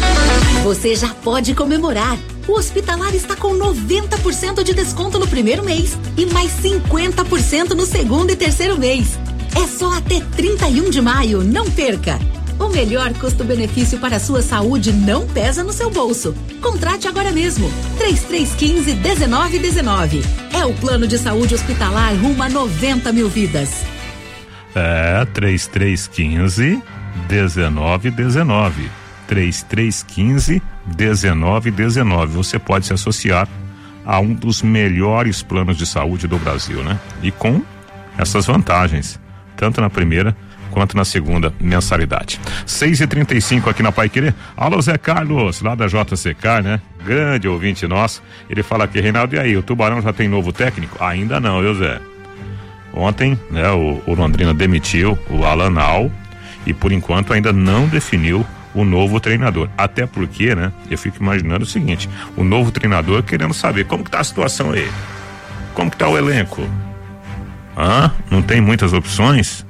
Você já pode comemorar. O Hospitalar está com noventa por cento de desconto no primeiro mês e mais cinquenta por cento no segundo e terceiro mês. É só até trinta e um de maio, não perca! O melhor custo-benefício para a sua saúde não pesa no seu bolso. Contrate agora mesmo. três três um cinco, um nove um nove. É o plano de saúde hospitalar rumo a noventa mil vidas. É, três três um cinco, um nove um nove. três três um cinco, um nove um nove. Você pode se associar a um dos melhores planos de saúde do Brasil, né? E com essas vantagens, tanto na primeira quanto na segunda mensalidade. seis e trinta e cinco aqui na Paiquerê. Alô, Zé Carlos, lá da J C K, né? Grande ouvinte nosso. Ele fala aqui, Reinaldo, e aí, o Tubarão já tem novo técnico? Ainda não, viu, Zé? Ontem, né, o, o Londrina demitiu o Alan Al e por enquanto ainda não definiu o novo treinador. Até porque, né, eu fico imaginando o seguinte, o novo treinador querendo saber como que tá a situação aí. Como que tá o elenco? Hã? Não tem muitas opções?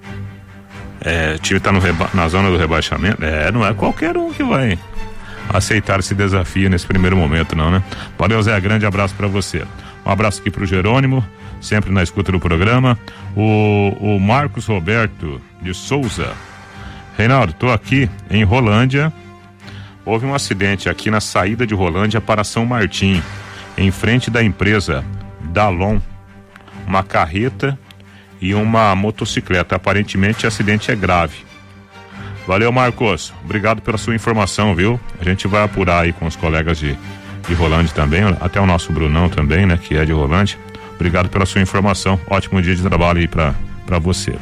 É, o time tá no reba- na zona do rebaixamento. É, não é qualquer um que vai aceitar esse desafio nesse primeiro momento, não, né? Valeu, Zé, grande abraço pra você. Um abraço aqui pro Jerônimo, sempre na escuta do programa. O, o Marcos Roberto de Souza. Reinaldo, tô aqui em Rolândia. Houve um acidente aqui na saída de Rolândia para São Martim, em frente da empresa Dalon. Uma carreta e uma motocicleta. Aparentemente, o acidente é grave. Valeu, Marcos. Obrigado pela sua informação, viu? A gente vai apurar aí com os colegas de, de Rolândia também, até o nosso Brunão também, né? Que é de Rolândia. Obrigado pela sua informação. Ótimo dia de trabalho aí pra, pra você.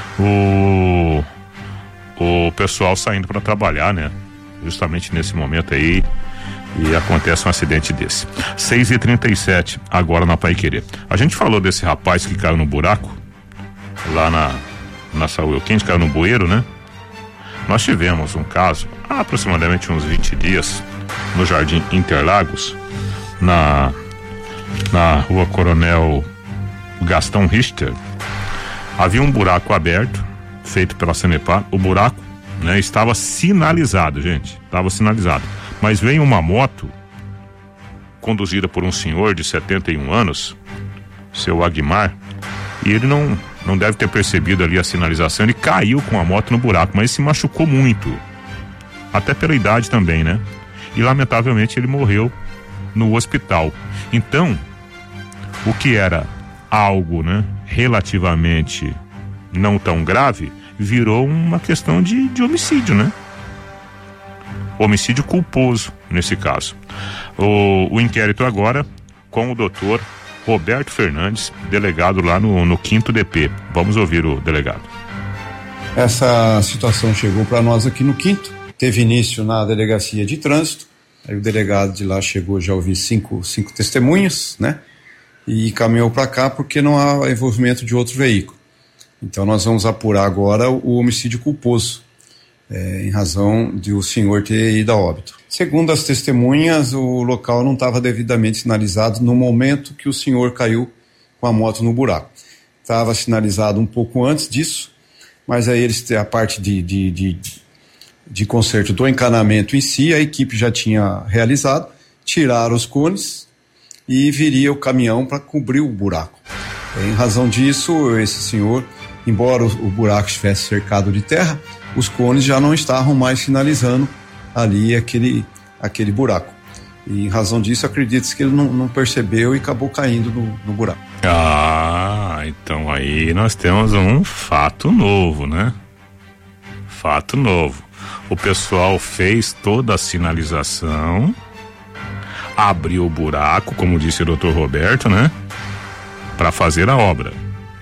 O, o pessoal saindo para trabalhar, né? Justamente nesse momento aí. E acontece um acidente desse. seis e trinta e sete, agora na Paiquerê. A gente falou desse rapaz que caiu no buraco, lá na, na Saúl Elquinde, caiu no bueiro, né? Nós tivemos um caso, há aproximadamente uns vinte dias, no Jardim Interlagos, na, na rua Coronel Gastão Richter, havia um buraco aberto, feito pela Sanepar. O buraco, né, estava sinalizado, gente, estava sinalizado. Mas veio uma moto, conduzida por um senhor de setenta e um anos, seu Aguimar, e ele não, não deve ter percebido ali a sinalização, ele caiu com a moto no buraco, mas se machucou muito, até pela idade também, né? E lamentavelmente ele morreu no hospital. Então, o que era algo, né, relativamente não tão grave, virou uma questão de, de homicídio, né? Homicídio culposo, nesse caso. O, o inquérito agora com o doutor Roberto Fernandes, delegado lá no, no quinto D P. Vamos ouvir o delegado. Essa situação chegou para nós aqui no quinto, teve início na delegacia de trânsito, aí o delegado de lá chegou, já ouvi cinco, cinco testemunhas, né? E caminhou para cá porque não há envolvimento de outro veículo. Então nós vamos apurar agora o homicídio culposo, é, em razão de o senhor ter ido a óbito. Segundo as testemunhas, o local não estava devidamente sinalizado no momento que o senhor caiu com a moto no buraco. Estava sinalizado um pouco antes disso, mas aí eles têm a parte de, de, de, de conserto do encanamento em si, a equipe já tinha realizado, tiraram os cones e viria o caminhão para cobrir o buraco. Em razão disso, esse senhor, embora o, o buraco estivesse cercado de terra, os cones já não estavam mais sinalizando ali aquele, aquele buraco. E em razão disso, acredita-se que ele não, não percebeu e acabou caindo no, no buraco. Ah, então aí nós temos um fato novo, né? Fato novo. O pessoal fez toda a sinalização, abriu o buraco, como disse o doutor Roberto, né? Para fazer a obra.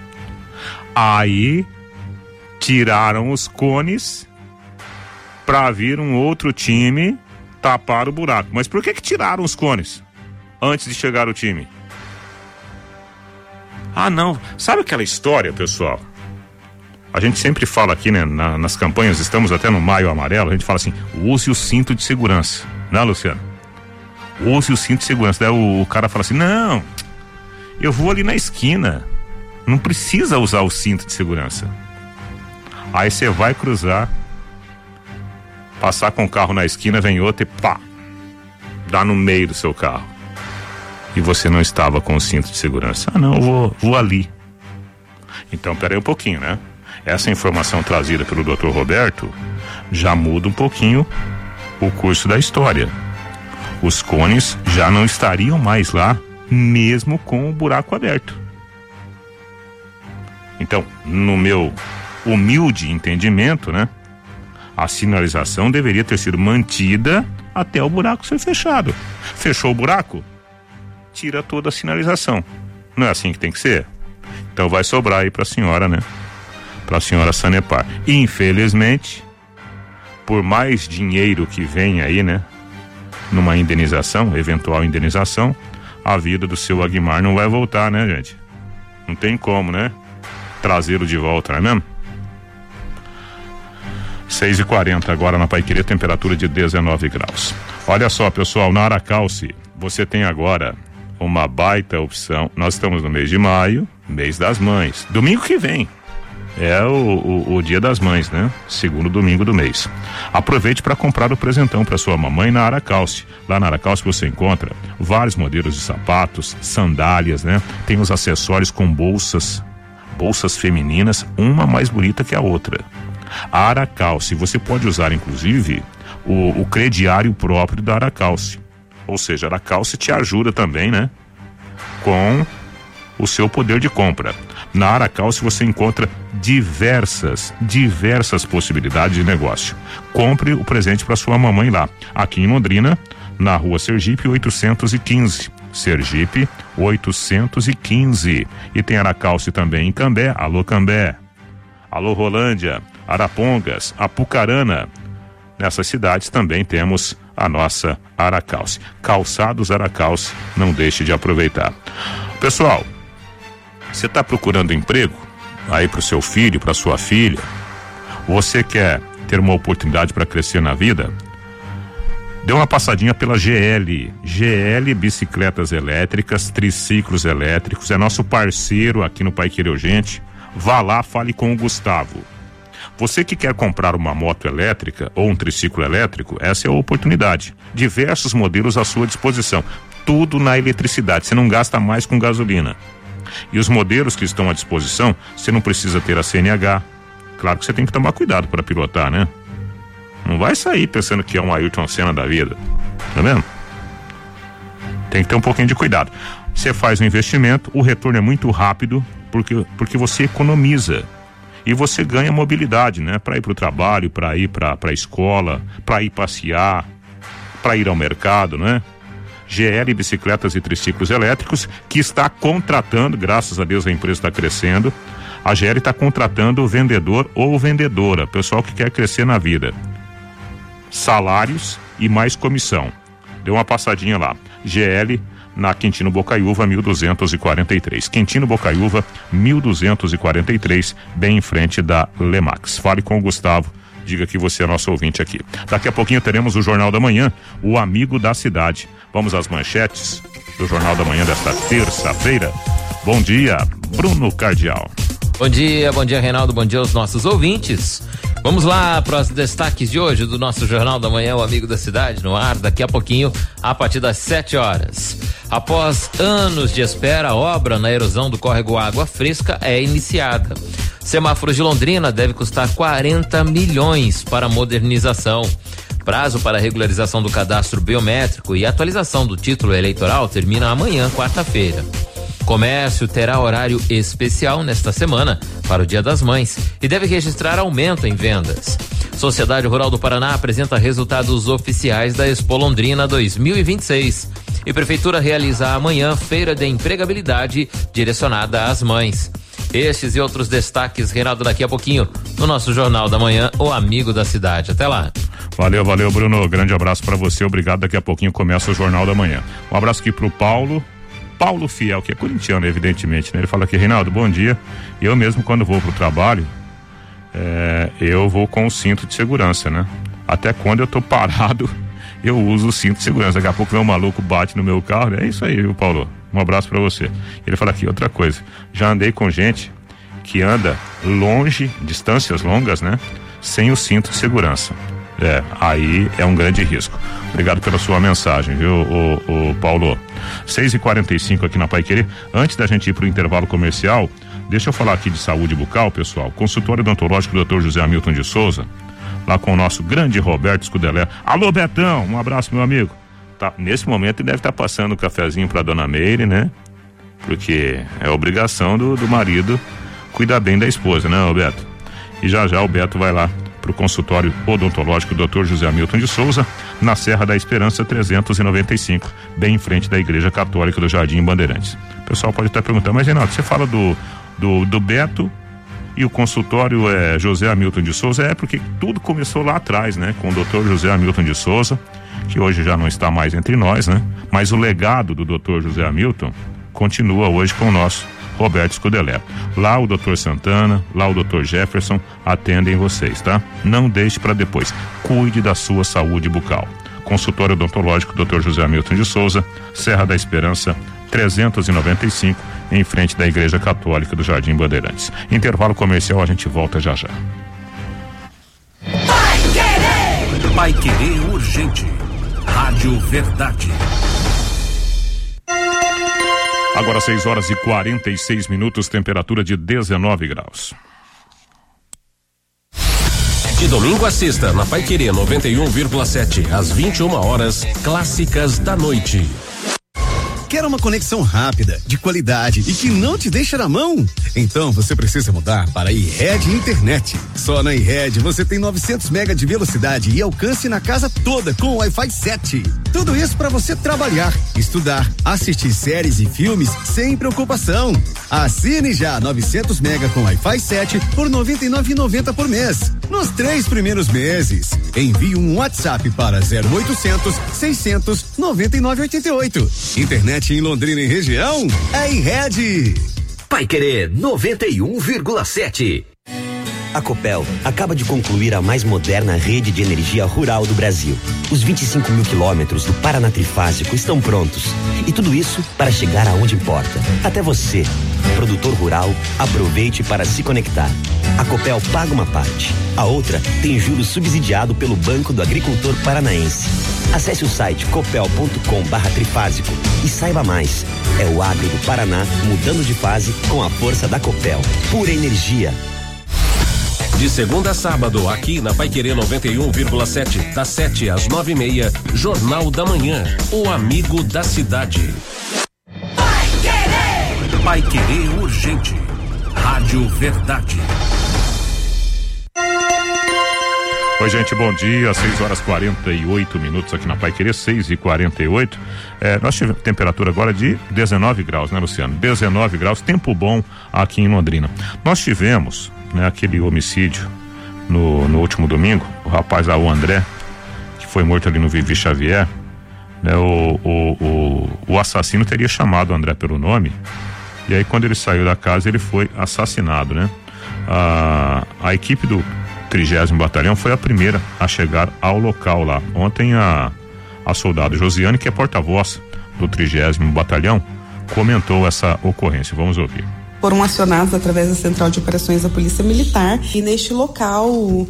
Aí tiraram os cones para vir um outro time tapar o buraco. Mas por que que tiraram os cones antes de chegar o time? Ah, não. Sabe aquela história, pessoal? A gente sempre fala aqui, né, na, nas campanhas, estamos até no Maio Amarelo, a gente fala assim, use o cinto de segurança, né, Luciano? Use o cinto de segurança. Daí o, o cara fala assim, não, eu vou ali na esquina, não precisa usar o cinto de segurança. Aí você vai cruzar, passar com o carro na esquina, vem outro e pá, dá no meio do seu carro. E você não estava com o cinto de segurança. Ah, não, eu vou, vou ali. Então, peraí um pouquinho, né? Essa informação trazida pelo doutor Roberto já muda um pouquinho o curso da história. Os cones já não estariam mais lá, mesmo com o buraco aberto. Então, no meu humilde entendimento, né? A sinalização deveria ter sido mantida até o buraco ser fechado. Fechou o buraco? Tira toda a sinalização. Não é assim que tem que ser? Então vai sobrar aí pra senhora, né? Pra senhora Sanepar. Infelizmente, por mais dinheiro que vem aí, né? Numa indenização, eventual indenização, a vida do seu Aguimar não vai voltar, né, gente? Não tem como, né? Trazê-lo de volta, não é mesmo? seis e quarenta agora na Paiquerê, temperatura de dezenove graus. Olha só, pessoal, na Aracalce, você tem agora uma baita opção. Nós estamos no mês de maio, mês das mães. Domingo que vem é o, o, o dia das mães, né? Segundo domingo do mês. Aproveite para comprar o presentão para sua mamãe na Aracalce. Lá na Aracalce você encontra vários modelos de sapatos, sandálias, né? Tem os acessórios com bolsas, bolsas femininas, uma mais bonita que a outra. A Aracalce, você pode usar inclusive o, o crediário próprio da Aracalce. Ou seja, a Aracalce te ajuda também, né? Com o seu poder de compra. Na Aracalce você encontra diversas, diversas possibilidades de negócio. Compre o presente para sua mamãe lá. Aqui em Londrina, na rua Sergipe oitocentos e quinze. Sergipe oitocentos e quinze. E tem Aracalce também em Cambé. Alô Cambé. Alô Rolândia, Arapongas, Apucarana. Nessas cidades também temos a nossa Aracalce. Calçados Aracalce, não deixe de aproveitar. Pessoal, você está procurando emprego aí para o seu filho, para sua filha? Você quer ter uma oportunidade para crescer na vida? Dê uma passadinha pela G L. G L Bicicletas Elétricas, Triciclos Elétricos, é nosso parceiro aqui no Pai Querer Urgente. Vá lá, fale com o Gustavo. Você que quer comprar uma moto elétrica ou um triciclo elétrico, essa é a oportunidade. Diversos modelos à sua disposição. Tudo na eletricidade, você não gasta mais com gasolina. E os modelos que estão à disposição, você não precisa ter a C N H. Claro que você tem que tomar cuidado para pilotar, né? Não vai sair pensando que é um Ayrton Senna da vida. Tá vendo? Tem que ter um pouquinho de cuidado. Você faz um investimento, o retorno é muito rápido, porque, porque você economiza. E você ganha mobilidade, né? Para ir para o trabalho, para ir para a escola, para ir passear, para ir ao mercado, né? G L Bicicletas e Triciclos Elétricos, que está contratando, graças a Deus a empresa está crescendo, a G L está contratando o vendedor ou vendedora, pessoal que quer crescer na vida. Salários e mais comissão. Dê uma passadinha lá. G L na Quintino Bocaiúva, mil duzentos e quarenta e três. Quintino Bocaiúva, mil duzentos e quarenta e três, bem em frente da Lemax. Fale com o Gustavo. Diga que você é nosso ouvinte aqui. Daqui a pouquinho teremos o Jornal da Manhã, o Amigo da Cidade. Vamos às manchetes do Jornal da Manhã desta terça-feira. Bom dia, Bruno Cardial. Bom dia, bom dia, Reinaldo, bom dia aos nossos ouvintes. Vamos lá para os destaques de hoje do nosso Jornal da Manhã, o Amigo da Cidade, no ar, daqui a pouquinho, a partir das sete horas. Após anos de espera, a obra na erosão do córrego Água Fresca é iniciada. Semáforos de Londrina deve custar quarenta milhões para modernização. Prazo para regularização do cadastro biométrico e atualização do título eleitoral termina amanhã, quarta-feira. Comércio terá horário especial nesta semana para o Dia das Mães e deve registrar aumento em vendas. Sociedade Rural do Paraná apresenta resultados oficiais da Expo Londrina dois mil e vinte e seis. E Prefeitura realiza amanhã feira de empregabilidade direcionada às mães. Estes e outros destaques, Reinaldo, daqui a pouquinho no nosso Jornal da Manhã, o Amigo da Cidade. Até lá. Valeu, valeu, Bruno. Grande abraço para você. Obrigado. Daqui a pouquinho começa o Jornal da Manhã. Um abraço aqui pro Paulo. Paulo Fiel, que é corintiano, evidentemente, né? Ele fala aqui, Reinaldo, bom dia. Eu mesmo, quando vou pro trabalho, é, eu vou com o cinto de segurança, né? Até quando eu tô parado, eu uso o cinto de segurança. Daqui a pouco vem um maluco, bate no meu carro. É isso aí, viu, Paulo? Um abraço pra você. Ele fala aqui, outra coisa. Já andei com gente que anda longe, distâncias longas, né? Sem o cinto de segurança. É, aí é um grande risco. Obrigado pela sua mensagem, viu, o, o Paulo? seis e quarenta e cinco aqui na Pai Querer. Antes da gente ir pro intervalo comercial, deixa eu falar aqui de saúde bucal, pessoal. Consultório odontológico do doutor José Hamilton de Souza, lá com o nosso grande Roberto Scudelé. Alô, Betão, um abraço, meu amigo. Tá, nesse momento ele deve estar tá passando o um cafezinho pra dona Meire, né? Porque é obrigação do, do marido cuidar bem da esposa, né, Roberto? E já já o Beto vai lá pro consultório odontológico doutor José Hamilton de Souza, na Serra da Esperança trezentos e noventa e cinco, bem em frente da Igreja Católica do Jardim Bandeirantes. O pessoal pode estar perguntando, mas Renato, você fala do, do, do Beto e o consultório é José Hamilton de Souza? É porque tudo começou lá atrás, né? Com o doutor José Hamilton de Souza, que hoje já não está mais entre nós, né? Mas o legado do doutor José Hamilton continua hoje com o nosso Roberto Scudelé. Lá o doutor Santana, lá o doutor Jefferson atendem vocês, tá? Não deixe para depois. Cuide da sua saúde bucal. Consultório odontológico doutor José Hamilton de Souza, Serra da Esperança, trezentos e noventa e cinco, em frente da Igreja Católica do Jardim Bandeirantes. Intervalo comercial, a gente volta já já. Vai Querer! Vai Querer Urgente. Rádio Verdade. Agora seis horas e quarenta e seis minutos, temperatura de dezenove graus. De domingo a sexta, na Pai Querer noventa e um vírgula sete, às vinte e uma horas, Clássicas da Noite. Quer uma conexão rápida, de qualidade e que não te deixa na mão? Então você precisa mudar para a iRed Internet. Só na iRed você tem novecentos mega de velocidade e alcance na casa toda com Wi-Fi sete. Tudo isso para você trabalhar, estudar, assistir séries e filmes sem preocupação. Assine já novecentos mega com Wi-Fi sete por noventa e nove reais e noventa centavos por mês. Nos três primeiros meses. Envie um WhatsApp para zero oitocentos, seiscentos, noventa e nove, oitenta e oito. Internet em Londrina e região é iRed. Pai Querer noventa e um vírgula sete. A Copel acaba de concluir a mais moderna rede de energia rural do Brasil. Os vinte e cinco mil quilômetros do Paraná Trifásico estão prontos. E tudo isso para chegar aonde importa. Até você, produtor rural, aproveite para se conectar. A Copel paga uma parte. A outra tem juros subsidiado pelo Banco do Agricultor Paranaense. Acesse o site copel ponto com barra trifásico e saiba mais. É o agro do Paraná mudando de fase com a força da Copel. Pura energia. De segunda a sábado, aqui na Paiquerê noventa e um vírgula sete, das sete às nove e meia, Jornal da Manhã, o amigo da cidade. Paiquerê! Paiquerê urgente. Rádio Verdade. Oi, gente, bom dia. seis horas e quarenta e oito minutos aqui na Paiquerê, seis e quarenta e oito. É, nós tivemos temperatura agora de dezenove graus, né, Luciano? dezenove graus, tempo bom aqui em Londrina. Nós tivemos, né, aquele homicídio no, no último domingo, o rapaz lá, o André, que foi morto ali no Vivi Xavier, né, o, o, o, o assassino teria chamado o André pelo nome, e aí quando ele saiu da casa ele foi assassinado, né? A, a equipe do trigésimo Batalhão foi a primeira a chegar ao local lá. Ontem a, a soldado Josiane, que é porta-voz do trigésimo Batalhão, comentou essa ocorrência. Vamos ouvir. Foram acionados através da Central de Operações da Polícia Militar e neste local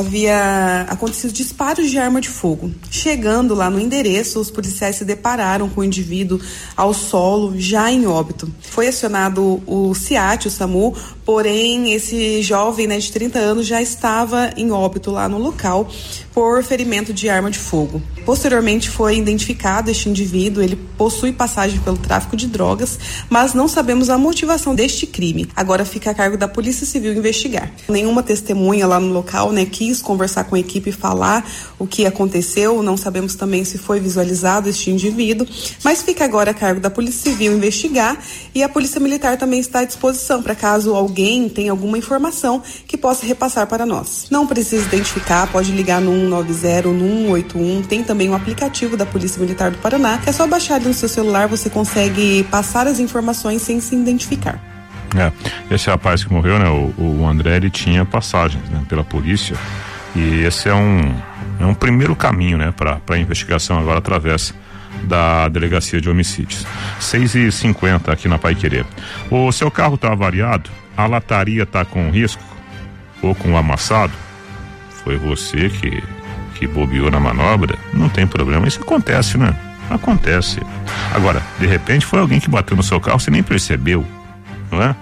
havia acontecido disparos de arma de fogo. Chegando lá no endereço, os policiais se depararam com o indivíduo ao solo, já em óbito. Foi acionado o SIAT, o SAMU, porém esse jovem, né, de trinta anos já estava em óbito lá no local por ferimento de arma de fogo. Posteriormente foi identificado este indivíduo, ele possui passagem pelo tráfico de drogas, mas não sabemos a motivação deste crime. Agora fica a cargo da Polícia Civil investigar. Nenhuma testemunha lá no local, né, quis conversar com a equipe e falar o que aconteceu, não sabemos também se foi visualizado este indivíduo, mas fica agora a cargo da Polícia Civil investigar e a Polícia Militar também está à disposição para caso alguém tenha alguma informação que possa repassar para nós. Não precisa identificar, pode ligar no um nove zero, no um oito um, tem também um aplicativo da Polícia Militar do Paraná, que é só baixar ali no seu celular, você consegue passar as informações sem se identificar. É, esse rapaz que morreu, né, o, o André, ele tinha passagens, né, pela polícia, e esse é um, é um primeiro caminho, né, para a investigação agora através da Delegacia de Homicídios. seis e cinquenta aqui na Paiquerê. O seu carro tá avariado? A lataria tá com risco? Ou com amassado? Foi você que, que bobeou na manobra? Não tem problema, isso acontece, né? Acontece. Agora, de repente foi alguém que bateu no seu carro, você nem percebeu, não é?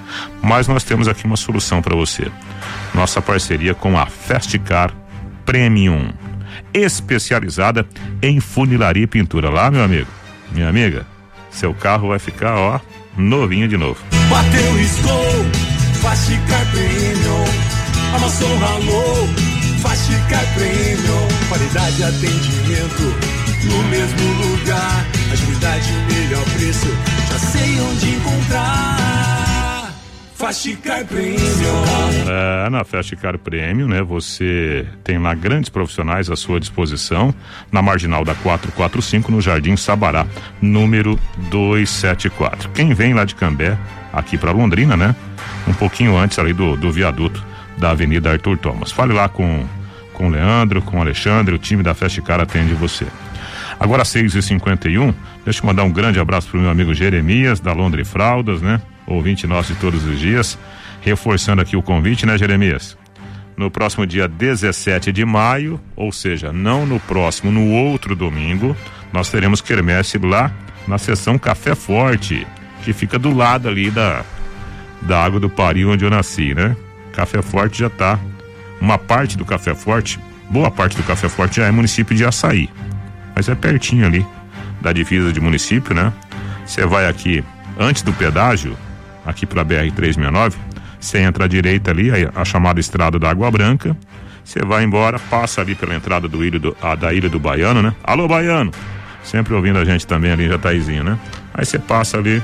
Mas nós temos aqui uma solução para você. Nossa parceria com a Festcar Premium, especializada em funilaria e pintura. Lá, meu amigo, minha amiga, seu carro vai ficar, ó, novinho de novo. Bateu, escou, Festcar Premium. Amassou, ralou, Festcar Premium. Qualidade e atendimento no mesmo lugar. Agilidade e melhor preço, já sei onde encontrar. Festcar Premium. É, na Festcar Premium, né? Você tem lá grandes profissionais à sua disposição, na Marginal da quatrocentos e quarenta e cinco, no Jardim Sabará, número duzentos e setenta e quatro. Quem vem lá de Cambé, aqui para Londrina, né? Um pouquinho antes ali do, do viaduto da Avenida Arthur Thomas. Fale lá com, com o Leandro, com o Alexandre, o time da Festcar atende você. Agora seis e cinquenta e um, deixa eu mandar um grande abraço pro meu amigo Jeremias, da Londre Fraldas, né? Ouvinte nosso de todos os dias, reforçando aqui o convite, né, Jeremias? No próximo dia dezessete de maio, ou seja, não no próximo, no outro domingo, nós teremos quermesse lá na seção Café Forte, que fica do lado ali da, da Água do Pari, onde eu nasci, né? Café Forte já tá, uma parte do Café Forte, boa parte do Café Forte já é município de Açaí, mas é pertinho ali da divisa de município, né? Você vai aqui, antes do pedágio, aqui para B R trezentos e sessenta e nove, você entra à direita ali, a, a chamada Estrada da Água Branca, você vai embora, passa ali pela entrada do ilha do, a, da Ilha do Baiano, né? Alô, Baiano! Sempre ouvindo a gente também ali em Jataizinho, né? Aí você passa ali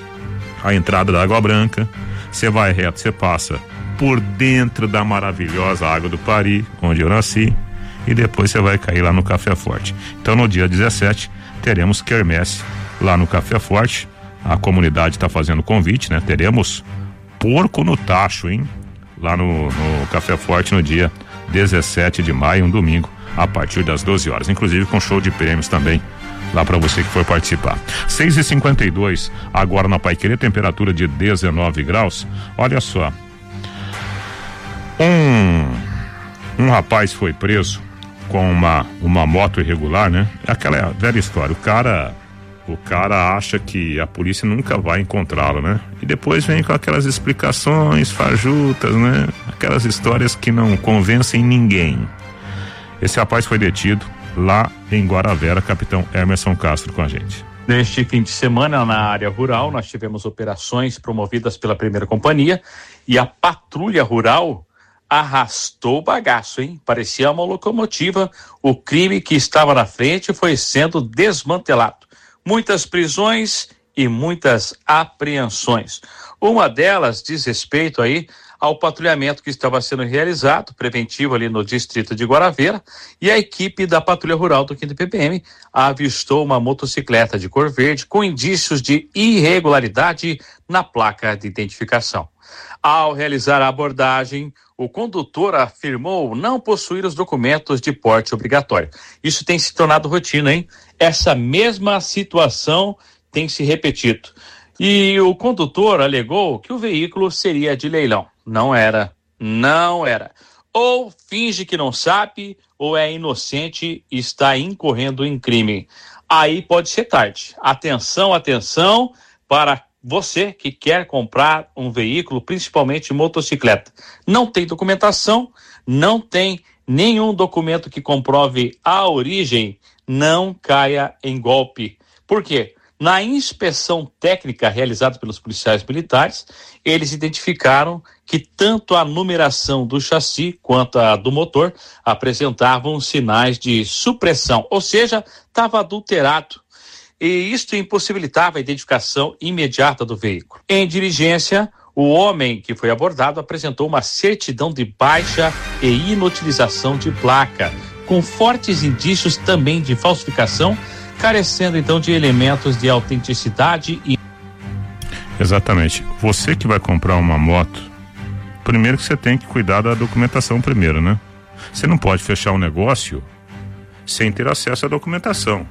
a entrada da Água Branca, você vai reto, você passa por dentro da maravilhosa Água do Pari, onde eu nasci, e depois você vai cair lá no Café Forte. Então no dia dezessete teremos quermesse lá no Café Forte. A comunidade está fazendo convite, né? Teremos porco no tacho, hein? lá no, no Café Forte no dia dezessete de maio, um domingo, a partir das doze horas, inclusive com show de prêmios também lá para você que for participar. seis e cinquenta e dois agora na Paiquerê, temperatura de dezenove graus. Olha só, um um rapaz foi preso com uma uma moto irregular, né? Aquela velha história, o cara o cara acha que a polícia nunca vai encontrá-lo, né? E depois vem com aquelas explicações fajutas, né? Aquelas histórias que não convencem ninguém. Esse rapaz foi detido lá em Guaravera. Capitão Emerson Castro com a gente. Neste fim de semana, na área rural, nós tivemos operações promovidas pela Primeira Companhia e a Patrulha Rural arrastou o bagaço, hein? Parecia uma locomotiva. O crime que estava na frente foi sendo desmantelado. Muitas prisões e muitas apreensões. Uma delas diz respeito aí ao patrulhamento que estava sendo realizado, preventivo ali no distrito de Guaravera, e a equipe da Patrulha Rural do quinto P P M avistou uma motocicleta de cor verde com indícios de irregularidade na placa de identificação. Ao realizar a abordagem, o condutor afirmou não possuir os documentos de porte obrigatório. Isso tem se tornado rotina, hein? Essa mesma situação tem se repetido. E o condutor alegou que o veículo seria de leilão. Não era, não era. Ou finge que não sabe, ou é inocente e está incorrendo em crime. Aí pode ser tarde. Atenção, atenção para você que quer comprar um veículo, principalmente motocicleta. Não tem documentação, não tem nenhum documento que comprove a origem, não caia em golpe. Por quê? Na inspeção técnica realizada pelos policiais militares, eles identificaram que tanto a numeração do chassi quanto a do motor apresentavam sinais de supressão, ou seja, estava adulterado. E isto impossibilitava a identificação imediata do veículo. Em diligência, o homem que foi abordado apresentou uma certidão de baixa e inutilização de placa, com fortes indícios também de falsificação, carecendo então de elementos de autenticidade e... Exatamente. Você que vai comprar uma moto, primeiro que você tem que cuidar da documentação primeiro, né? Você não pode fechar um negócio sem ter acesso à documentação.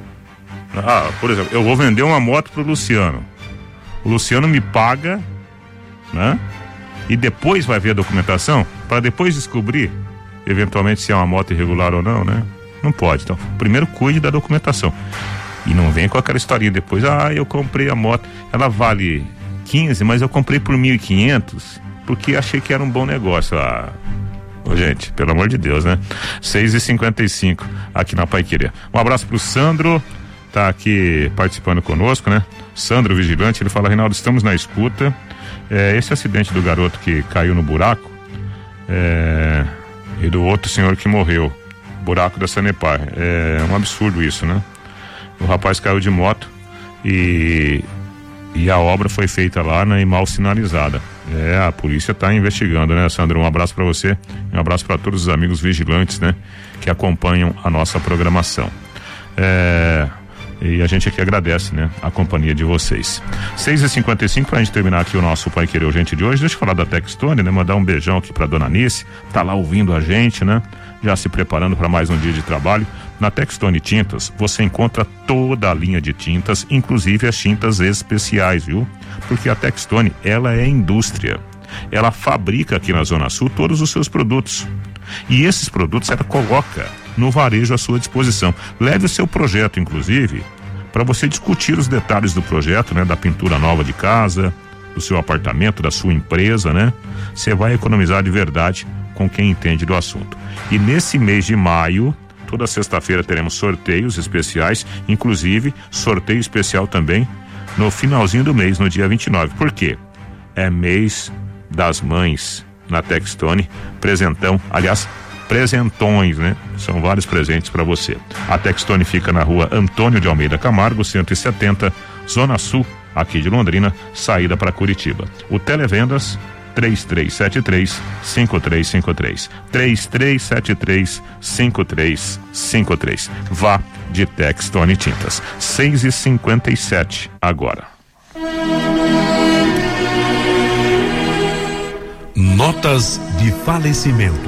Ah, por exemplo, eu vou vender uma moto pro Luciano. O Luciano me paga, né? E depois vai ver a documentação para depois descobrir eventualmente se é uma moto irregular ou não, né? Não pode. Então, primeiro cuide da documentação. E não vem com aquela historinha depois, ah, eu comprei a moto, ela vale quinze, mas eu comprei por mil e quinhentos porque achei que era um bom negócio. Ah, ô, gente, pelo amor de Deus, né? seis e cinquenta e cinco aqui na Paiquerê. Um abraço pro Sandro, tá aqui participando conosco, né? Sandro Vigilante, ele fala: Reinaldo, estamos na escuta. É, esse acidente do garoto que caiu no buraco, é, e do outro senhor que morreu, buraco da Sanepar, é um absurdo isso, né? O rapaz caiu de moto e e a obra foi feita lá, né, e mal sinalizada. É, a polícia está investigando, né, Sandro? Um abraço para você, um abraço para todos os amigos vigilantes, né, que acompanham a nossa programação. É, e a gente aqui agradece, né, a companhia de vocês. seis e cinquenta e cinco, pra gente terminar aqui o nosso Paiquerê Urgente de hoje, deixa eu falar da Textone, né, mandar um beijão aqui pra dona Nice, tá lá ouvindo a gente, né, já se preparando para mais um dia de trabalho. Na Textone Tintas, você encontra toda a linha de tintas, inclusive as tintas especiais, viu? Porque a Textone, ela é indústria. Ela fabrica aqui na Zona Sul todos os seus produtos. E esses produtos ela coloca no varejo à sua disposição. Leve o seu projeto, inclusive, para você discutir os detalhes do projeto, né? Da pintura nova de casa, do seu apartamento, da sua empresa, né? Você vai economizar de verdade com quem entende do assunto. E nesse mês de maio, toda sexta-feira teremos sorteios especiais, inclusive sorteio especial também no finalzinho do mês, no dia vinte e nove. Por quê? É mês das mães na Textone, presentão, aliás, presentões, né? São vários presentes para você. A Textone fica na rua Antônio de Almeida Camargo, cento e setenta, Zona Sul, aqui de Londrina, saída para Curitiba. O Televendas três três sete três, cinco três cinco três. três três sete três, cinco três cinco três. Vá de Textone Tintas. seis e cinquenta e sete agora. Notas de falecimento.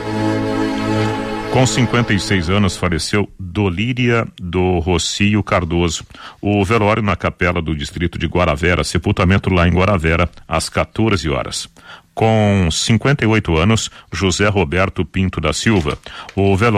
Com cinquenta e seis anos, faleceu Dolíria do Rocio Cardoso. O velório na capela do distrito de Guaravera, sepultamento lá em Guaravera, às quatorze horas. Com cinquenta e oito anos, José Roberto Pinto da Silva. O velório